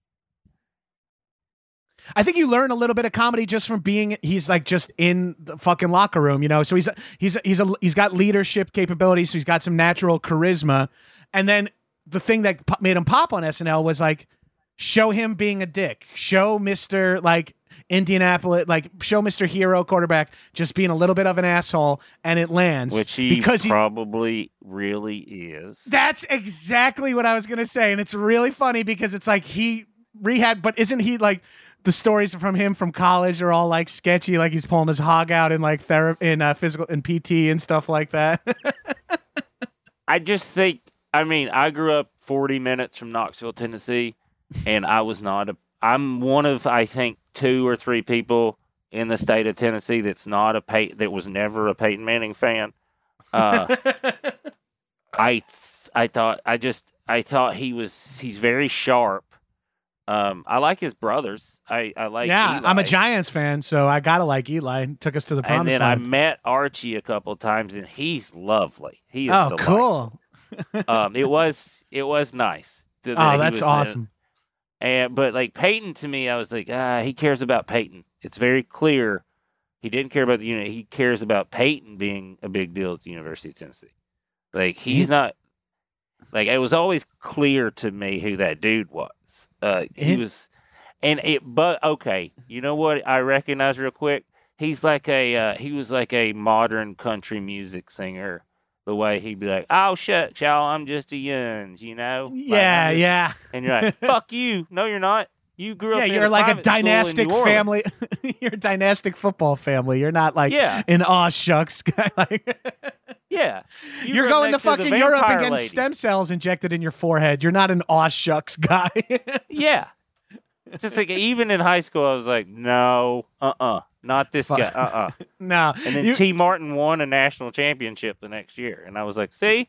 I think you learn a little bit of comedy just from being he's like just in the fucking locker room, you know. So he's he's he's a he's got leadership capabilities, so he's got some natural charisma. And then the thing that po- made him pop on S N L was like show him being a dick. Show Mister like Indianapolis, like show Mister Hero quarterback just being a little bit of an asshole, and it lands. which he because probably he, really is. That's exactly what I was gonna say, and it's really funny because it's like he rehab, but isn't he like the stories from him from college are all like sketchy, like he's pulling his hog out in like therapy, in uh, physical and P T and stuff like that. I just think, I mean, I grew up forty minutes from Knoxville, Tennessee, and I was not a. I'm one of I think two or three people in the state of Tennessee that's not a Pey- that was never a Peyton Manning fan. Uh, I th- I thought I just I thought he was he's very sharp. Um, I like his brothers. I I like yeah, Eli. I'm a Giants fan, so I gotta like Eli. Took us to the And promised then land. I met Archie a couple times, and he's lovely. He is oh, delightful. cool. um, it was it was nice. that Oh, he that's was in- awesome. And but like Peyton to me, I was like, ah, he cares about Peyton. It's very clear he didn't care about the unit. He cares about Peyton being a big deal at the University of Tennessee. Like he's He- not. Like it was always clear to me who that dude was. Uh, he He- was, and it. But okay, you know what I recognize real quick. He's like a. Uh, he was like a modern country music singer. The way he'd be like, "Oh shucks, y'all, I'm just a youngs," you know. Like, Yeah, I'm just- yeah. And you're like, "Fuck you! No, you're not. You grew up. Yeah, in you're like a private school in dynastic New Orleans." family. You're a dynastic football family. You're not like Yeah. an aw shucks guy. Like Yeah, You you're grew up going to next the fucking Europe vampire and getting lady. stem cells injected in your forehead. You're not an aw shucks guy. Yeah, it's just like even in high school, I was like, "No, uh, uh not this Fuck. guy, uh, uh No. And then You- T. Martin won a national championship the next year, and I was like, "See,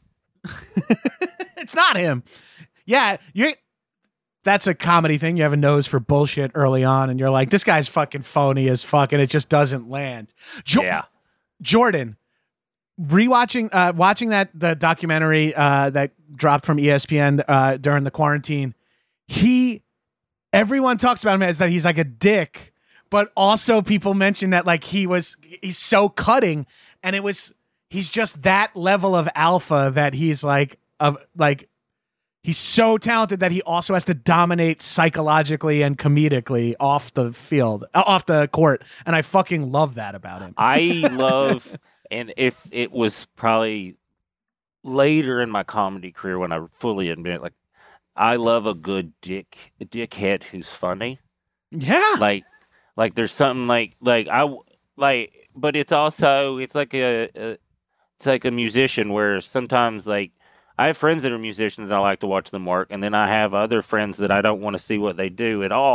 it's not him. Yeah, you that's a comedy thing. You have a nose for bullshit early on, and you're like, this guy's fucking phony as fuck, and it just doesn't land. Jo- yeah, Jordan, rewatching, uh, watching that the documentary uh, that dropped from E S P N uh, during the quarantine, he, everyone talks about him as that he's like a dick, but also people mention that like he was, he's so cutting, and it was, he's just that level of alpha that he's like, of like, he's so talented that he also has to dominate psychologically and comedically off the field, uh, off the court, and I fucking love that about him. I love." And if it was probably later in my comedy career when I fully admit, like, I love a good dick, a dickhead who's funny. Yeah. Like, like there's something like, like I like, but it's also it's like a, a it's like a musician where sometimes like I have friends that are musicians and I like to watch them work, and then I have other friends that I don't want to see what they do at all,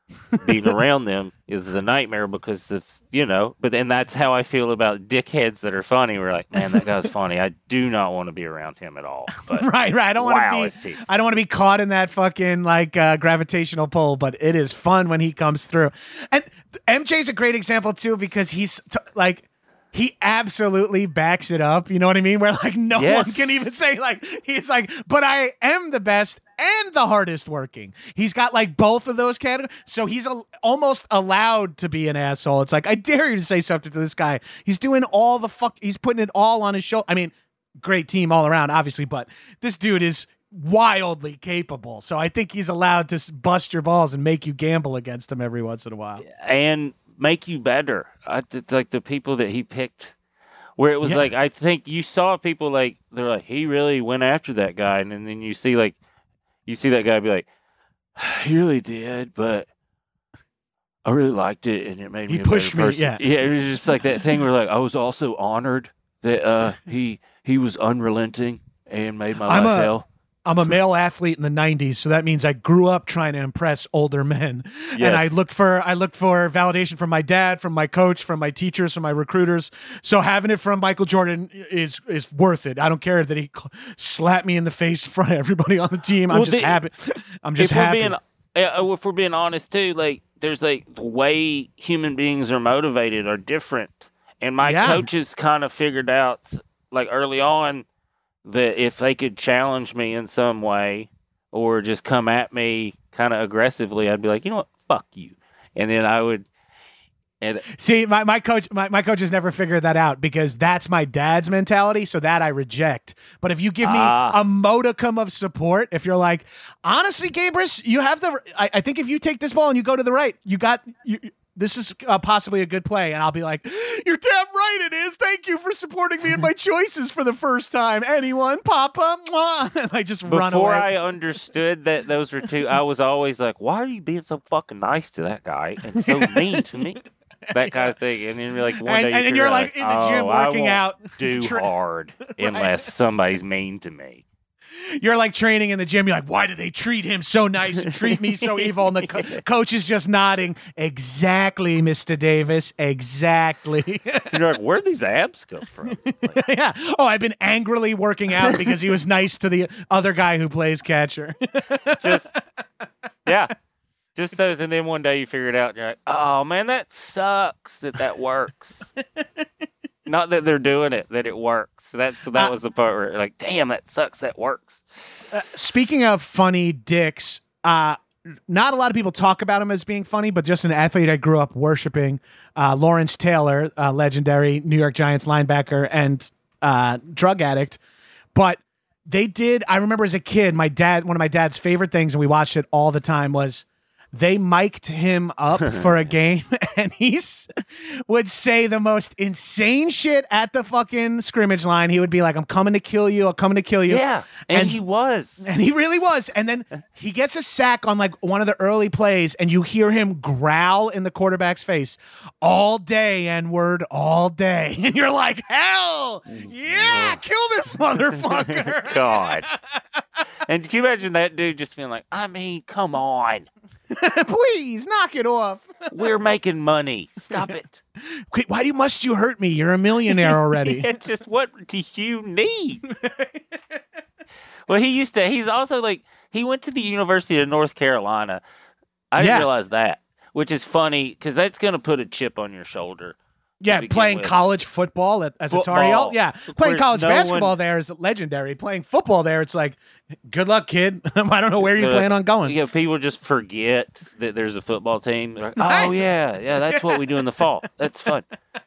being around them is a nightmare because of, you know, but then that's how I feel about dickheads that are funny. We're like, man, that guy's funny. I do not want to be around him at all. But right, right. I don't wow, want to be, I don't want to be caught in that fucking like uh, gravitational pull, but it is fun when he comes through. And M J's a great example too, because he's t- like, he absolutely backs it up. You know what I mean? Where like no yes. one can even say like, he's like, but I am the best and the hardest working. He's got like both of those categories. So he's a, almost allowed to be an asshole. It's like, I dare you to say something to this guy. He's doing all the fuck. He's putting it all on his shoulder. I mean, great team all around, obviously, but this dude is wildly capable. So I think he's allowed to bust your balls and make you gamble against him every once in a while. And make you better. It's like the people that he picked where it was yeah. like, I think you saw people like, they're like, he really went after that guy. And then you see like, you see that guy be like, he really did, but I really liked it, and it made me he a pushed better me, person. yeah. Yeah, it was just like that thing where like I was also honored that uh, he he was unrelenting and made my I'm life a, hell. I'm a male athlete in the nineties, so that means I grew up trying to impress older men. Yes. And I looked for I looked for validation from my dad, from my coach, from my teachers, from my recruiters. So having it from Michael Jordan is is worth it. I don't care that he slapped me in the face in front of everybody on the team. I'm Well, just the, happy. I'm just if happy. We're being, uh, if we're being honest too, like there's like the way human beings are motivated are different. And my Yeah. coaches kind of figured out like early on that if they could challenge me in some way or just come at me kind of aggressively, I'd be like, you know what, fuck you. And then I would. And See, my, my coach my, my coach has never figured that out because that's my dad's mentality, so that I reject. But if you give me Ah. a modicum of support, if you're like, honestly, Gabrus, you have the I, I think if you take this ball and you go to the right, you got you this is uh, possibly a good play. And I'll be like, you're damn right it is. Thank you for supporting me in my choices for the first time. Anyone, Papa? Mwah. And I just run away. before I understood that those were two, I was always like, why are you being so fucking nice to that guy and so mean to me? That kind of thing. And then you're like, one And- day you and figure you're out, like in the oh, gym I working won't out. do Tra- hard unless somebody's mean to me. You're like training in the gym. You're like, why do they treat him so nice and treat me so evil? And the co- coach is just nodding. Exactly, Mister Davis. Exactly. You're like, where'd these abs come from? Like, yeah. Oh, I've been angrily working out because he was nice to the other guy who plays catcher. just, yeah. Just those. And then one day you figure it out and you're like, oh, man, that sucks that that works. Not that they're doing it, that it works. That's that Uh, was the part where you're like, damn, that sucks. That works. Uh, speaking of funny dicks, uh, not a lot of people talk about him as being funny, but just an athlete I grew up worshiping, uh, Lawrence Taylor, uh, legendary New York Giants linebacker and uh, drug addict. But they did, I remember as a kid, my dad, one of my dad's favorite things, and we watched it all the time, was they mic'd him up for a game and he would say the most insane shit at the fucking scrimmage line. He would be like, I'm coming to kill you. I'm coming to kill you. Yeah. And, And- he was. And he really was. And then he gets a sack on like one of the early plays and you hear him growl in the quarterback's face all day, N-word, all day. And you're like, hell yeah, kill this motherfucker. God. And can you imagine that dude just being like, I mean, come on. Please knock it off. We're making money. Stop it. Wait, why do you, must you hurt me? You're a millionaire already. Yeah, just what do you need? Well, he used to, he's also like, he went to the University of North Carolina. I didn't Yeah. realize that, which is funny because that's going to put a chip on your shoulder. Yeah, begin playing with. college football at, as a Tar Football. Heel. Yeah, playing Where college no basketball one- there is legendary. Playing football there, it's like, good luck, kid. I don't know where you They're plan like- on going. Yeah, people just forget that there's a football team. They're like, Right. oh, yeah, yeah, that's what we do in the fall. That's fun.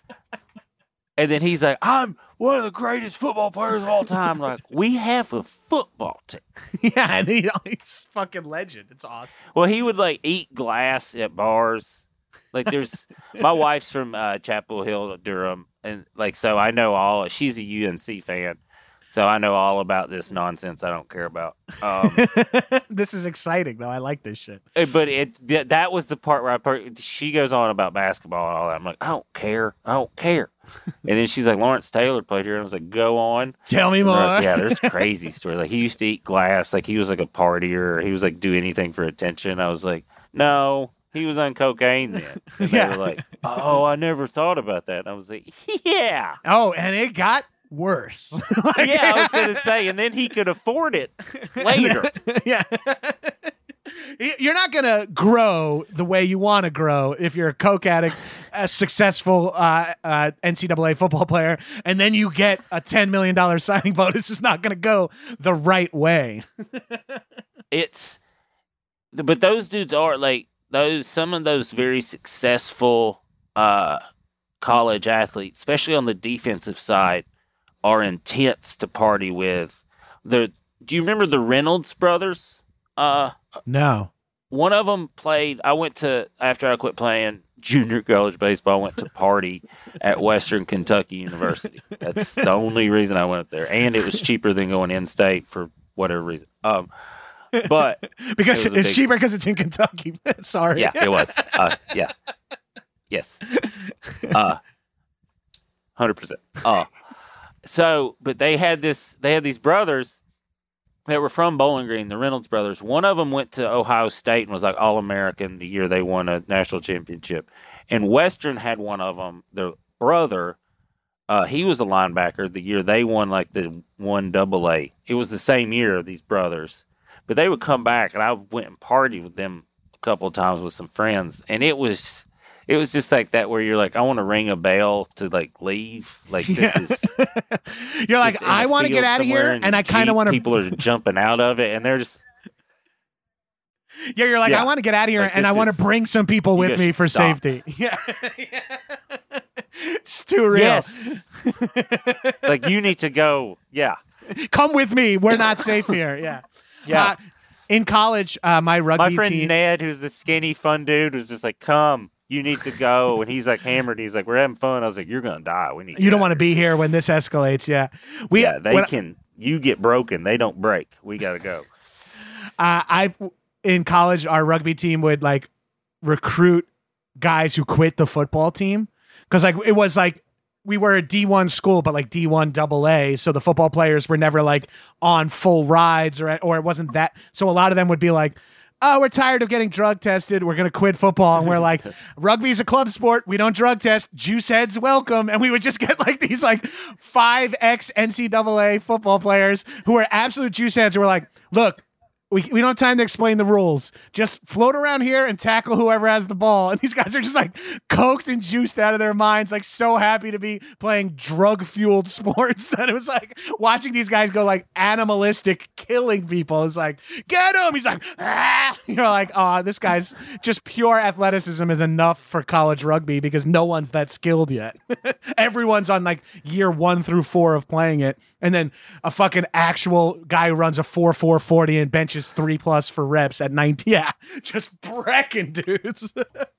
And then he's like, I'm one of the greatest football players of all time. Like, we have a football team. Yeah, and he, he's fucking legend. It's awesome. Well, he would like eat glass at bars. Like, there's my wife's from uh, Chapel Hill, Durham, and like so I know all. She's a U N C fan, so I know all about this nonsense. I don't care about. Um, This is exciting, though. I like this shit. but it th- that was the part where I per- she goes on about basketball and all that. I'm like, I don't care. I don't care. And then she's like, Lawrence Taylor played here. And I was like, go on. Tell me And more. they're like, yeah, there's crazy stories. Like he used to eat glass. Like he was like a partier. He was like do anything for attention. I was like, no, he was on cocaine then. And Yeah. they were like, oh, I never thought about that. And I was like, yeah. Oh, and it got worse. Like, Yeah, I was going to say, and then he could afford it later. Yeah. You're not going to grow the way you want to grow if you're a coke addict, a successful uh, uh, N C double A football player, and then you get a ten million dollars signing bonus. It's not going to go the right way. It's, but those dudes are like, those, some of those very successful uh, college athletes, especially on the defensive side, are intense to party with. The, do you remember the Reynolds brothers? Uh, No. One of them played, I went to, after I quit playing junior college baseball, I went to party at Western Kentucky University. That's the only reason I went up there. And it was cheaper than going in-state for whatever reason. Um, but Because it was a it's big- cheaper because it's in Kentucky. Sorry. Yeah, it was. Uh, yeah. Yes. Uh, one hundred percent. Uh, so, but they had this, they had these brothers that were from Bowling Green, the Reynolds brothers. One of them went to Ohio State and was like All-American the year they won a national championship. And Western had one of them, their brother. Uh, he was a linebacker the year they won like the one double A. It was the same year of these brothers. But they would come back, and I went and partied with them a couple of times with some friends. And it was... It was just like that where you're like, I want to ring a bell to like leave. Like this Yeah. is You're like, just in a I want to field get out of somewhere here, in and a I kind of Jeep. want to. People are jumping out of it, and they're just Yeah, you're like, Yeah. I want to get out of here, Like, and I this want is- to bring some people you with guys me should for stop. safety. Yeah. It's too real. yes, like you need to go. Yeah, Come with me. We're not safe here. Yeah. yeah. Uh, in college, uh, my rugby My friend team. Ned, who's the skinny fun dude, was just like, "Come, you need to go." And he's like hammered. He's like, "We're having fun." I was like, "You're gonna die. We need." to you get don't out want to of be here when this escalates. Yeah. We. here." Yeah, they when- can. You get broken. They don't break. We gotta go. Uh, I in college, our rugby team would like recruit guys who quit the football team because like it was like we were a D one school, but like D one double A, so the football players were never like on full rides or or it wasn't that. So a lot of them would be like, "Oh, we're tired of getting drug tested. We're gonna quit football." And we're like, "Rugby's a club sport. We don't drug test. Juice heads welcome." And we would just get like these like five ex N C double A football players who were absolute juice heads. Who were like, "Look, we we don't have time to explain the rules. Just float around here and tackle whoever has the ball." And these guys are just like coked and juiced out of their minds, like so happy to be playing drug fueled sports that it was like watching these guys go like animalistic, killing people. It's like, "Get him!" He's like, "Ah!" You're like, "Oh, this guy's just pure athleticism is enough for college rugby because no one's that skilled yet." Everyone's on like year one through four of playing it. And then a fucking actual guy who runs a four four forty and benches three plus for reps at nineteen. Yeah, just wrecking dudes.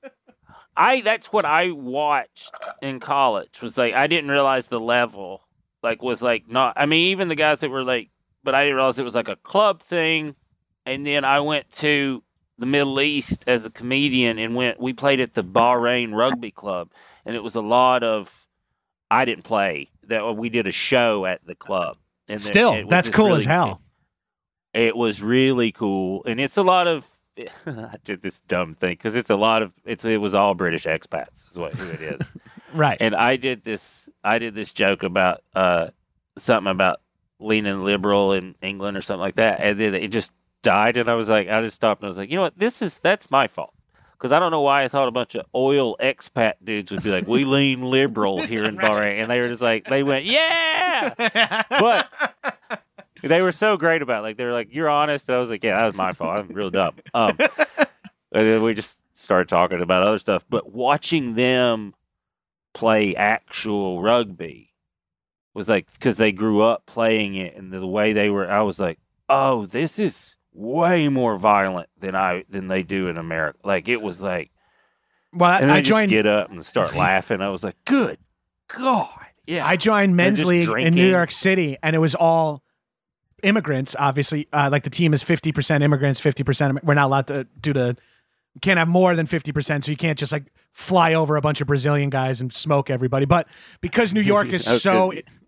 I that's what I watched in college was like I didn't realize the level like was like not I mean even the guys that were like but I didn't realize it was like a club thing. And then I went to the Middle East as a comedian and went we played at the Bahrain Rugby Club, and it was a lot of I didn't play that we did a show at the club. And then Still, it was that's just cool really- as hell. It, it was really cool, and it's a lot of I did this dumb thing because it's a lot of it's it was all British expats is what who it is. Right. And I did this I did this joke about uh something about leaning liberal in England or something like that, and then it just died, and I was like I just stopped and I was like, you know what, this is that's my fault. Because I don't know why I thought a bunch of oil expat dudes would be like, we lean liberal here in Bahrain. And they were just like, they went, yeah. But they were so great about it. Like, they were like, you're honest. And I was like, yeah, that was my fault. I'm real dumb. Um, and then we just started talking about other stuff. But watching them play actual rugby was like, because they grew up playing it and the way they were, I was like, oh, this is way more violent than I than they do in America. Like it was like, Well, and then I they just joined. get up and start laughing. I was like, good God, yeah. I joined men's just league in drinking. New York City, and it was all immigrants. Obviously, uh, like the team is fifty percent immigrants, fifty percent. We're not allowed to do the. Can't have more than fifty percent, so you can't just like fly over a bunch of Brazilian guys and smoke everybody. But because New York is I was so, gonna-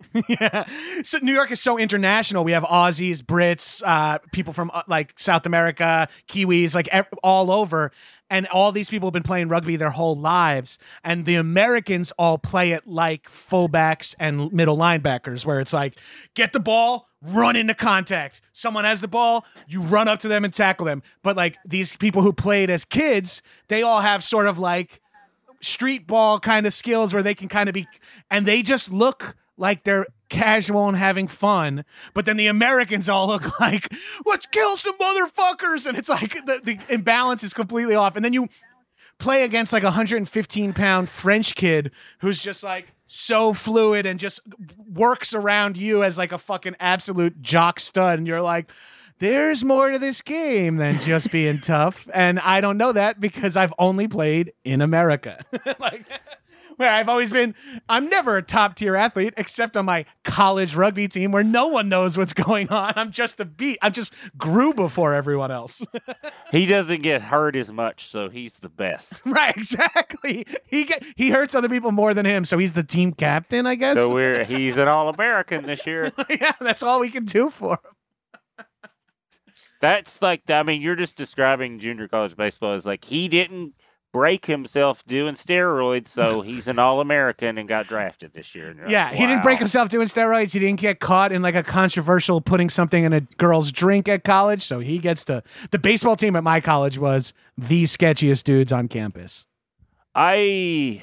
Yeah. So New York is so international. We have Aussies, Brits, uh, people from uh, like South America, Kiwis, like ev- all over. And all these people have been playing rugby their whole lives. And the Americans all play it like fullbacks and middle linebackers, where it's like, get the ball, run into contact. Someone has the ball, you run up to them and tackle them. But like these people who played as kids, they all have sort of like street ball kind of skills where they can kind of be, and they just look like they're casual and having fun, but then the Americans all look like, let's kill some motherfuckers, and it's like the, the imbalance is completely off. And then you play against like a one hundred fifteen pound French kid who's just like so fluid and just works around you as like a fucking absolute jock stud, and you're like, there's more to this game than just being tough. And I don't know that because I've only played in America. Like, where I've always been, I'm never a top tier athlete except on my college rugby team where no one knows what's going on. I'm just a beat. I just grew before everyone else. He doesn't get hurt as much, so he's the best. Right, exactly. He get he hurts other people more than him, so he's the team captain, I guess. So we're he's an All-American this year. Yeah, that's all we can do for him. That's like, I mean, you're just describing junior college baseball as like he didn't break himself doing steroids, so he's an All-American and got drafted this year. Yeah, like, he didn't wow. break himself doing steroids. He didn't get caught in like a controversial putting something in a girl's drink at college, so he gets to. The baseball team at my college was the sketchiest dudes on campus. I...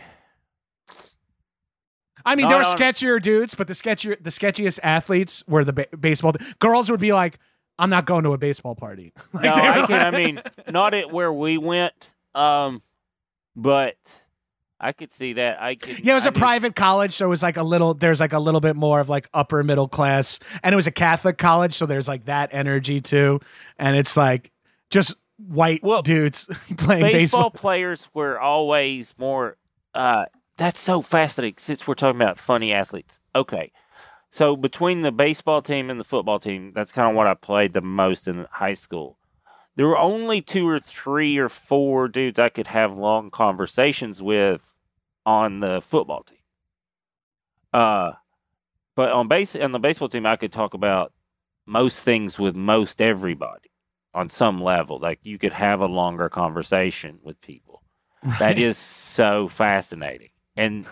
I mean, Not there were on- sketchier dudes, but the sketchier, the sketchiest athletes were the ba- baseball. Girls would be like, I'm not going to a baseball party. Like, No, they were I can. I like- mean, not at where we went, um, but I could see that. I could. Yeah, it was a a private college, so it was like a little. There's like a little bit more of like upper middle class, and it was a Catholic college, so there's like that energy too, and it's like just white Well, dudes playing baseball baseball. players were always more. Uh, that's so fascinating. Since we're talking about funny athletes, okay. So between the baseball team and the football team, that's kind of what I played the most in high school. There were only two or three or four dudes I could have long conversations with on the football team. Uh, but on base on the baseball team, I could talk about most things with most everybody on some level. Like you could have a longer conversation with people. That is so fascinating, and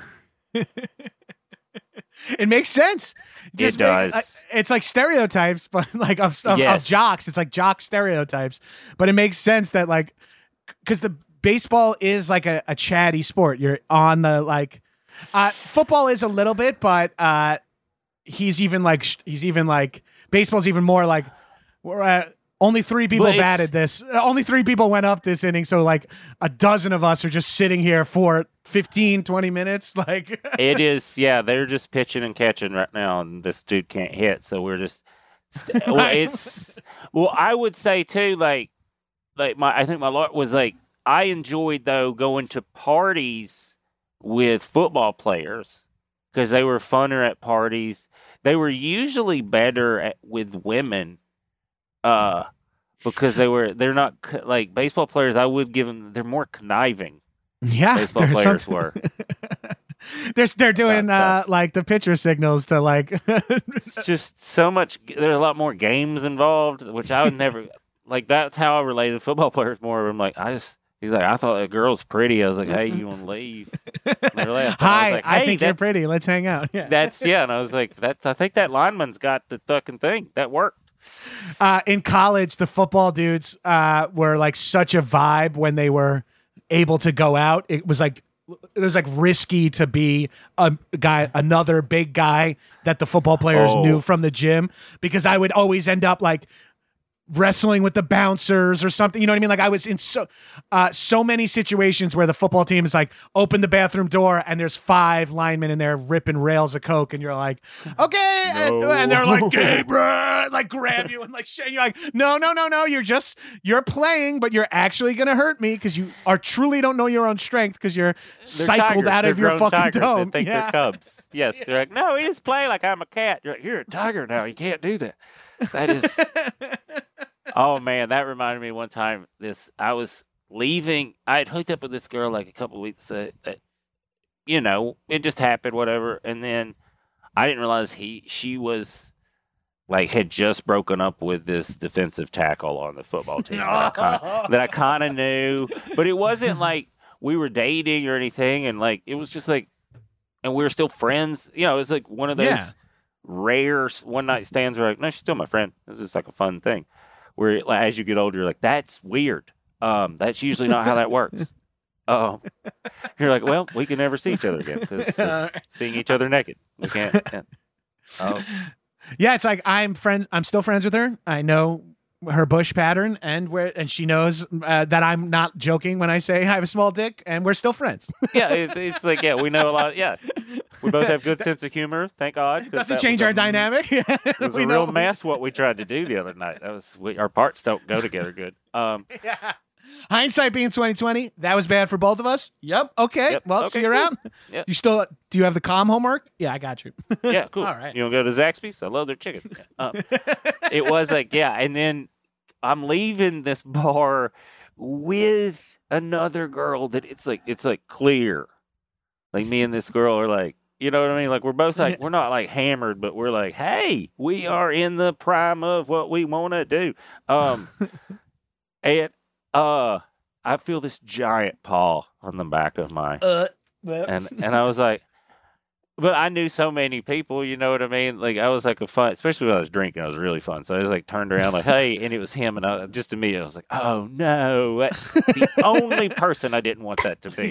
It makes sense. It does. uh, it's like stereotypes, but like of, of, Yes. of jocks. It's like jock stereotypes, but it makes sense that like because the baseball is like a, a chatty sport. You're on the like uh, football is a little bit, but uh, he's even like sh- he's even like baseball's even more like we're at. Only three people But it's- batted this. Uh, Only three people went up this inning. So like a dozen of us are just sitting here for fifteen, twenty minutes. Like it is. Yeah, they're just pitching and catching right now, and this dude can't hit. So we're just. st- well, Right. it's well. I would say too, like, like my. I think my lot was like I enjoyed though going to parties with football players because they were funner at parties. They were usually better at with women. Uh, because they were, they're not c- like baseball players. I would give them, they're more conniving. yeah, Baseball there's players something- were. They're they're doing That uh, stuff. like the pitcher signals to like. It's just so much. There are a lot more games involved, which I would never like. That's how I related to football players more. I'm like, I just. He's like, I thought a girl's pretty. I was like, hey, you want to leave? And they left. And I Hi, was like, I hey, think you're that, pretty. Let's hang out. Yeah. that's yeah. And I was like, that's. I think that lineman's got the fucking thing. That worked. Uh, in college, the football dudes uh, were like such a vibe when they were able to go out. It was like it was like risky to be a guy, another big guy that the football players Oh. knew from the gym, because I would always end up like wrestling with the bouncers or something. You know what I mean? Like I was in so uh, so many situations where the football team is like, open the bathroom door and there's five linemen in there ripping rails of coke, and you're like, okay, and, No. and they're like, Gabriel, like grab you and like shake. You're like, no, no, no, no. You're just you're playing, but you're actually gonna hurt me because you are truly don't know your own strength because you're They're cycled tigers. out They're of your grown fucking tigers. dome. They think Yeah. they're cubs. Yes, they're like, no, he just play like I'm a cat. You're like, you're a tiger now. You can't do that. That is. Oh man, that reminded me one time. This I was leaving. I had hooked up with this girl like a couple of weeks. That, that you know, it just happened, whatever. And then I didn't realize he she was like had just broken up with this defensive tackle on the football team that I kind of knew, but it wasn't like we were dating or anything, and like it was just like, and we were still friends. You know, it was like one of those Yeah. rare one night stands where like, no, she's still my friend. It's just like a fun thing. Where like, as you get older, you're like, that's weird. Um, that's usually not how that works. Um, you're like, well, we can never see each other again because seeing each other naked, we can't. can't. Um, Yeah, it's like I'm friends. I'm still friends with her. I know her bush pattern, and where and she knows uh, that I'm not joking when I say I have a small dick, and we're still friends. yeah, it's, it's like yeah, we know a lot. Yeah, we both have good sense of humor. Thank God. 'cause Doesn't that change was our a- dynamic. It was We a real know- mess what we tried to do the other night. That was we, our parts don't go together good. Um, Yeah. Hindsight being twenty twenty, that was bad for both of us. Yep. Okay. Yep. Well, Okay, see you cool. around. Yep. You still do you have the comm homework? Yeah, I got you. yeah, cool. All right. You want to go to Zaxby's? I love their chicken. Um, it was like yeah, and then I'm leaving this bar with another girl that it's like it's like clear, like me and this girl are like. You know what I mean? Like we're both like we're not like hammered, but we're like, hey, we are in the prime of what we want to do. Um, and uh, I feel this giant paw on the back of my, Uh, and and I was like, but I knew so many people. You know what I mean? Like I was like a fun, especially when I was drinking. I was really fun. So I was like turned around like, hey, and it was him, and I just immediately I was like, oh no, that's the only person I didn't want that to be.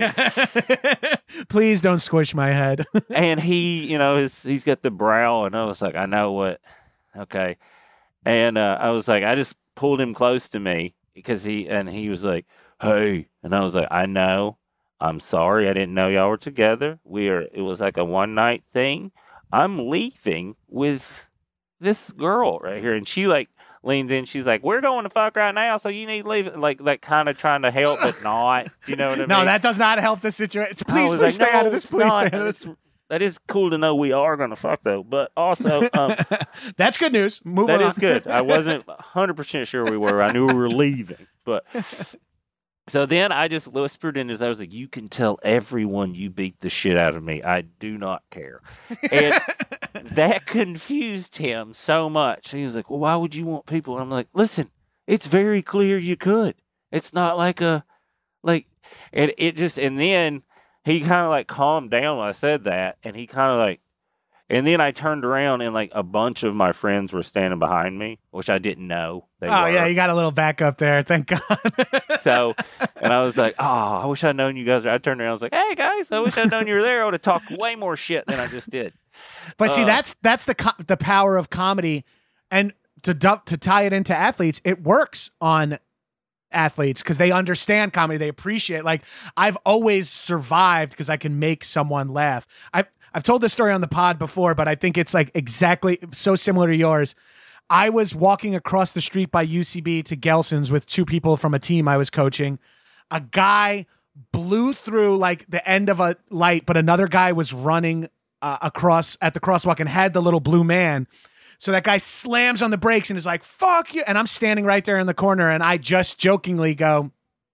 Please don't squish my head. And he, you know, his, he's got the brow, and I was like, I know what, okay. And uh, I was like, I just pulled him close to me because he, and he was like, hey, and I was like, I know, I'm sorry, I didn't know y'all were together. We are, it was like a one night thing. I'm leaving with this girl right here, and she like leans in. She's like, "We're going to fuck right now, so you need to leave." Like, like kind of trying to help, but not. Do you know what I mean? No, that does not help the situation. I Please, was please like, stay "No, out of this. it's Please not." stay out of this. It's- That is cool to know we are going to fuck though, but also um, That's good news. Moving that on. is good. I wasn't one hundred percent sure we were. I knew we were leaving, but so then I just whispered in his. I was like, "You can tell everyone you beat the shit out of me. I do not care." And that confused him so much. He was like, "Well, why would you want people?" And I'm like, "Listen, it's very clear you could. It's not like a like." And it just and then he kind of like calmed down when I said that, and he kind of like. And then I turned around and like a bunch of my friends were standing behind me, which I didn't know. They Oh were. yeah, you got a little backup there. Thank God. So, and I was like, oh, I wish I'd known you guys. I turned around, I was like, hey guys, I wish I'd known you were there. I would have talked way more shit than I just did. But see, Uh, that's that's the co- the power of comedy, and to dump, to tie it into athletes, it works on athletes because they understand comedy, they appreciate. Like I've always survived because I can make someone laugh. I've I've told this story on the pod before, but I think it's like exactly so similar to yours. I was walking across the street by U C B to Gelson's with two people from a team I was coaching. A guy blew through like the end of a light, but another guy was running uh, across at the crosswalk and had the little blue man. So that guy slams on the brakes and is like, fuck you. And I'm standing right there in the corner and I just jokingly go,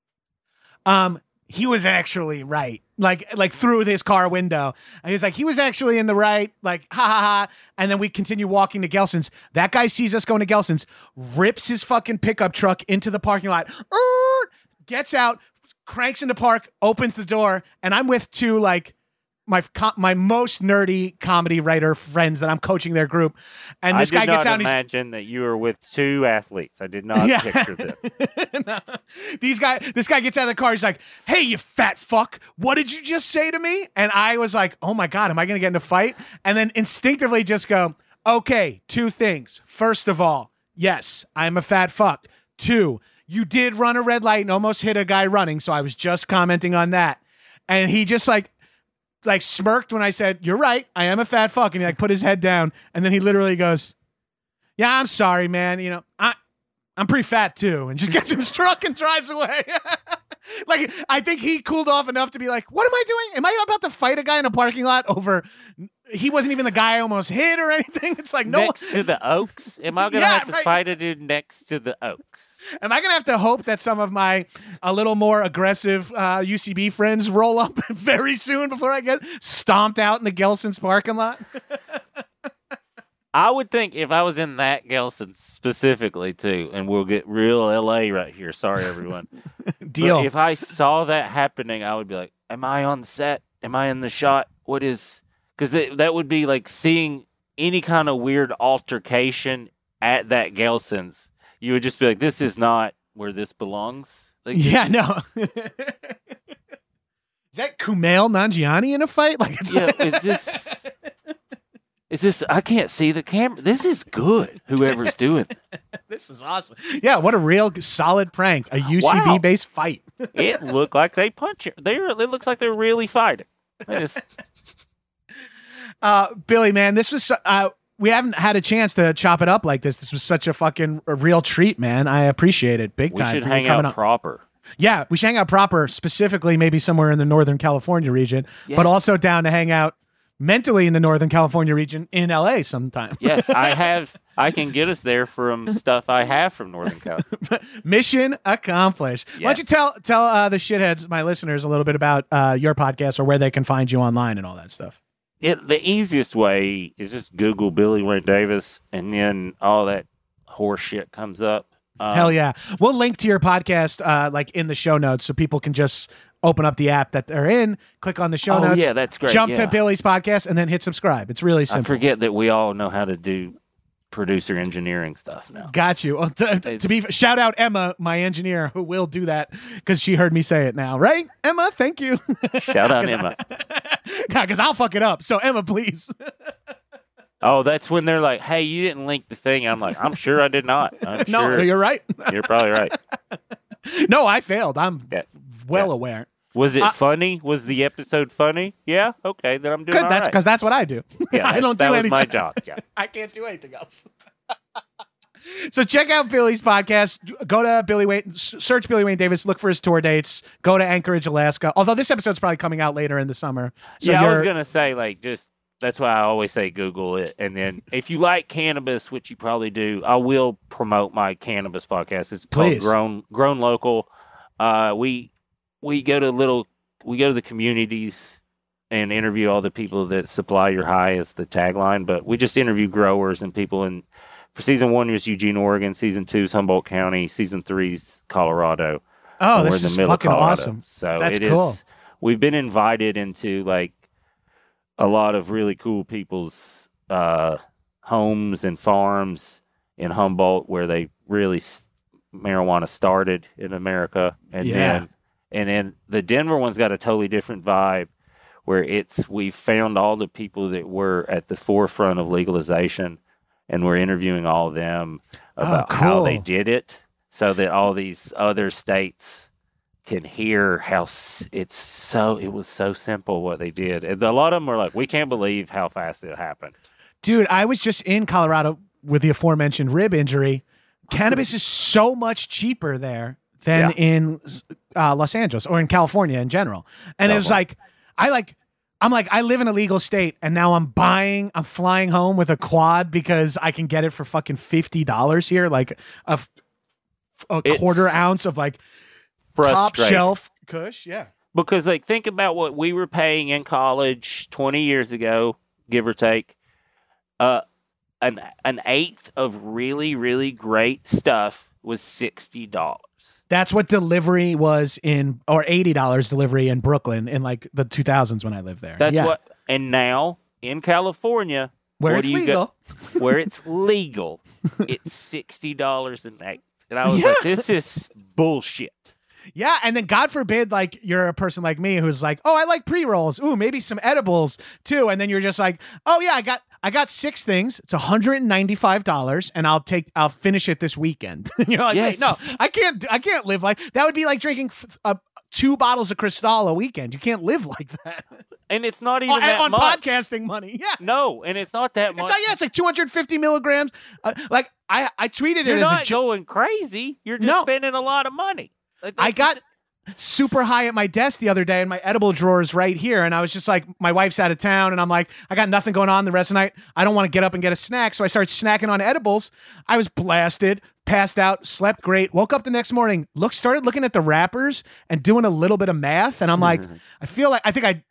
um, he was actually right. Like, like through his car window. And he's like, he was actually in the right, like, ha ha ha. And then we continue walking to Gelson's. That guy sees us going to Gelson's, rips his fucking pickup truck into the parking lot, er, gets out, cranks into park, opens the door. And I'm with two, like, my co- my most nerdy comedy writer friends that I'm coaching their group. And this I guy did gets not out and he's imagine that you were with two athletes. I did not Yeah. picture them. No. These guy, this guy gets out of the car. He's like, "Hey, you fat fuck! What did you just say to me?" And I was like, "Oh my god, am I going to get in a fight?" And then instinctively just go, "Okay, two things. First of all, yes, I'm a fat fuck. Two, you did run a red light and almost hit a guy running, so I was just commenting on that." And he just like, like smirked when I said, "You're right, I am a fat fuck," and he like put his head down, and then he literally goes, "Yeah, I'm sorry, man. You know, I." I'm pretty fat too," and just gets in his truck and drives away. Like, I think he cooled off enough to be like, "What am I doing? Am I about to fight a guy in a parking lot over?" He wasn't even the guy I almost hit or anything. It's like, no. Next to the Oaks? Am I going to Yeah, have to right. fight a dude next to the Oaks? Am I gonna have to hope that some of my a little more aggressive uh, U C B friends roll up very soon before I get stomped out in the Gelson's parking lot? I would think if I was in that Gelson's specifically too, and we'll get real L A right here. Sorry, everyone. Deal. But if I saw that happening, I would be like, "Am I on set? Am I in the shot? What is?" Because that that would be like seeing any kind of weird altercation at that Gelson's. You would just be like, "This is not where this belongs." Like, this Yeah, is- no. Is that Kumail Nanjiani in a fight? Like, it's Yeah, is this? Is this? I can't see the camera. This is good. Whoever's doing it. This is awesome. Yeah, what a real solid prank. A U C B Wow. based fight. It looked like they punch it. They it looks like they're really fighting. They just, Uh, Billy, man, this was uh, we haven't had a chance to chop it up like this. This was such a fucking a real treat, man. I appreciate it big we time. should for you hang coming out on. proper. Yeah, we should hang out proper, specifically maybe somewhere in the Northern California region, Yes. but also down to hang out mentally in the Northern California region in L A sometime. Yes, I have. I can get us there from stuff I have from Northern California. Mission accomplished. Why don't Yes. you tell tell uh, the shitheads, my listeners, a little bit about uh, your podcast or where they can find you online and all that stuff. It, the easiest way is just Google Billy Wayne Davis, and then all that horse shit comes up. Um, Hell yeah. We'll link to your podcast uh, like in the show notes so people can just open up the app that they're in, click on the show Oh, notes. yeah, that's great, Jump yeah. to Billy's podcast and then hit subscribe. It's really I simple. forget that we all know how to do producer engineering stuff now. Got you. Well, to, to be shout out Emma, my engineer, who will do that because she heard me say it now. Right, Emma? Thank you. Shout out Emma. Because I'll fuck it up. So Emma, please. Oh, that's when they're like, "Hey, you didn't link the thing." I'm like, "I'm sure I did not. I'm No, sure you're right. you're probably right." No, I failed. I'm Yeah. well Yeah. aware. Was it I- funny? Was the episode funny? Yeah. Okay, then I'm doing Good. all That's right. because that's what I do. Yeah, I that's- don't that do was anything. my job. Yeah. I can't do anything else. So check out Billy's podcast. Go to Billy Wayne, search Billy Wayne Davis, look for his tour dates. Go to Anchorage, Alaska. Although this episode's probably coming out later in the summer. So yeah, I was you're- gonna say like just that's why I always say Google it, and then if you like cannabis, which you probably do, I will promote my cannabis podcast. It's called Please. Grown Grown Local. Uh, we we go to little we go to the communities and interview all the people that supply your high is the tagline, but we just interview growers and people. And for season one is Eugene, Oregon. Season two is Humboldt County. Season three is Colorado. Oh, And we're this in the is middle of fucking Colorado. awesome. So That's it is. cool. We've been invited into like a lot of really cool people's uh, homes and farms in Humboldt where they really s- marijuana started in America, and Yeah. then and then the Denver one's got a totally different vibe where it's we found all the people that were at the forefront of legalization, and we're interviewing all of them about how they cool. did it, so that all these other states can hear how s- it's so it was so simple what they did. And a lot of them are like, we can't believe how fast it happened. Dude, I was just in Colorado with the aforementioned rib injury. Cannabis is so much cheaper there than Yeah. in uh, Los Angeles or in California in general. And it was California. like, I like, I'm like, I live in a legal state and now I'm buying, I'm flying home with a quad because I can get it for fucking fifty dollars here. Like a, f- a It's quarter ounce of like top Frustrating. shelf kush. Yeah. Because like think about what we were paying in college twenty years ago, give or take. Uh, an an eighth of really really great stuff was sixty dollars. That's what delivery was in, or eighty dollars delivery in Brooklyn in like the two thousands when I lived there. That's Yeah. what. And now in California, Where what it's do you legal. Go, where it's legal, it's sixty dollars an eighth. And I was Yeah. like, this is bullshit. Yeah, and then God forbid, like you're a person like me who's like, oh, I like pre rolls. Ooh, maybe some edibles too. And then you're just like, oh yeah, I got I got six things. It's one hundred and ninety five dollars, and I'll take I'll finish it this weekend. You're like, Yes. wait, no, I can't do- I can't live like that. Would be like drinking f- uh, two bottles of Cristal a weekend. You can't live like that And it's not even on, that on much. podcasting money. Yeah. No, and it's not that much. It's like, yeah, it's like two hundred fifty milligrams. Uh, like I, I tweeted You're it as a not jo- going crazy. You're just No. spending a lot of money. Like, I that's- got super high at my desk the other day, and my edible drawer is right here. And I was just like, my wife's out of town, and I'm like, I got nothing going on the rest of the night. I don't want to get up and get a snack. So I started snacking on edibles. I was blasted, passed out, slept great, woke up the next morning, look, started looking at the wrappers and doing a little bit of math. And I'm like, I feel like, I think I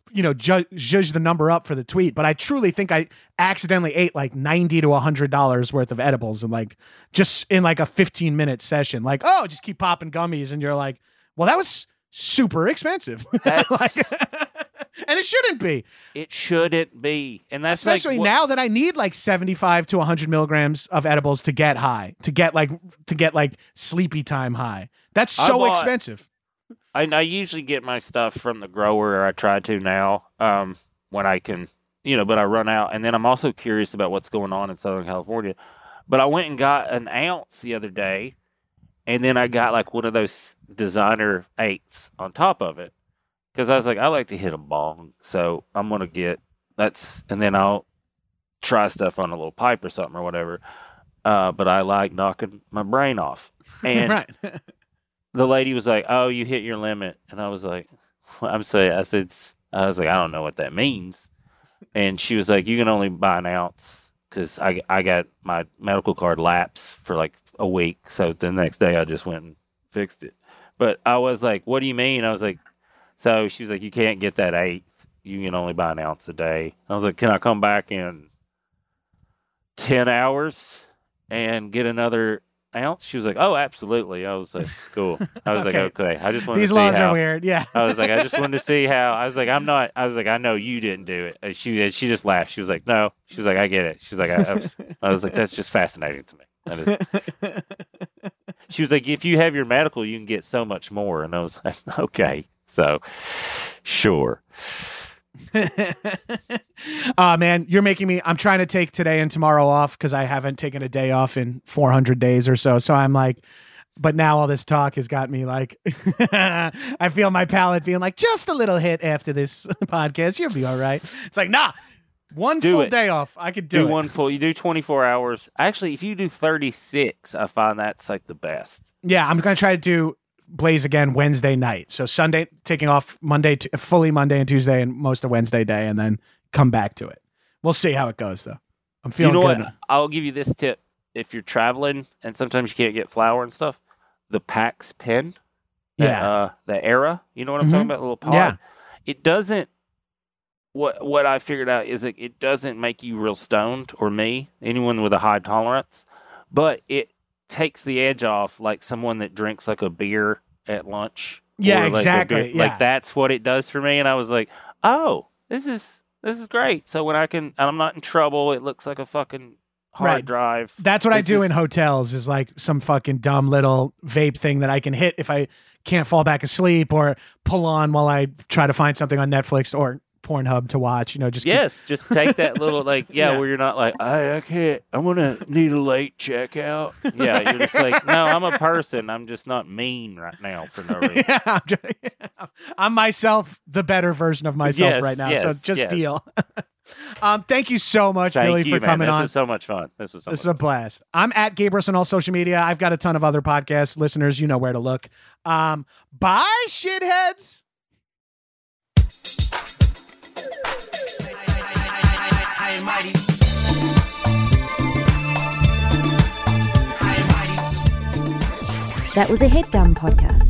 you know, ju- judge the number up for the tweet, but I truly think I accidentally ate like ninety to a hundred dollars worth of edibles and like just in like a fifteen minute session. Like, oh, just keep popping gummies, and you're like, well, that was super expensive. That's like, and it shouldn't be. It shouldn't be, and that's especially like, now that I need like seventy-five to a hundred milligrams of edibles to get high, to get like to get like sleepy time high. That's so bought, expensive. I, I usually get my stuff from the grower, or I try to now, um, when I can, you know, but I run out. And then I'm also curious about what's going on in Southern California. But I went and got an ounce the other day, and then I got like one of those designer eights on top of it. Because I was like, I like to hit a bong. So I'm going to get, that's, and then I'll try stuff on a little pipe or something or whatever. Uh, but I like knocking my brain off. And right. the lady was like, "Oh, you hit your limit," and I was like, "I'm saying," I said, "I was like, I don't know what that means," and she was like, "You can only buy an ounce because I I got my medical card lapse for like a week, so the next day I just went and fixed it." But I was like, "What do you mean?" I was like, "So she was like, you can't get that eighth. You can only buy an ounce a day." I was like, "Can I come back in ten hours and get another ounce?" She was like, "Oh, absolutely." I was like, "Cool." I was Okay. like, "Okay." I just wanted These to see laws how, are weird. Yeah. I was like, "I just wanted to see how." I was like, "I'm not." I was like, "I know you didn't do it." And she and she just laughed. She was like, "No." She was like, "I get it." She was like, "I, I, was, I was like, that's just fascinating to me." That is. She was like, "If you have your medical, you can get so much more." And I was like, "Okay, so sure." uh man, you're making me, I'm trying to take today and tomorrow off because I haven't taken a day off in four hundred days or so. So I'm like, but now all this talk has got me like, I feel my palate being like, just a little hit after this podcast. You'll be all right. It's like, nah, one Do full it. day off. I could do, Do it. one full. You do twenty-four hours. Actually, if you do thirty-six, I find that's like the best. Yeah, I'm going to try to do Blaze again Wednesday night. So Sunday, taking off Monday, to, fully Monday and Tuesday and most of Wednesday day, and then come back to it. We'll see how it goes, though. I'm feeling you know good. what? I'll give you this tip. If you're traveling and sometimes you can't get flour and stuff, the Pax pen, that, Yeah. uh, the Era, you know what I'm Mhm. talking about? The little pod. Yeah. It doesn't, what what I figured out is it, it doesn't make you real stoned, or me, anyone with a high tolerance, but it takes the edge off like someone that drinks like a beer at lunch. Yeah, or like a exactly. beer- Yeah. Like that's what it does for me. And I was like, oh, this is this is great. So when I can, and I'm not in trouble, it looks like a fucking hard Right. drive. That's what I This do is- in hotels, is like some fucking dumb little vape thing that I can hit if I can't fall back asleep, or pull on while I try to find something on Netflix or Pornhub to watch. You know, just keep- Yes, just take that little like yeah, Yeah. where you're not like I I can't. I'm gonna need a late checkout. Yeah, you're just like no, I'm a person. I'm just not mean right now for no reason. Yeah, I'm, just- I'm myself, the better version of myself Yes, right now. yes, so just yes. deal. um, thank you so much, Thank Billy, you, for man. coming this on. was so much fun. This was so This is much a blast. I'm at Gabrus on all social media. I've got a ton of other podcasts. Listeners, you know where to look. Um, bye, shitheads. High and mighty. High and mighty. That was a HeadGum podcast.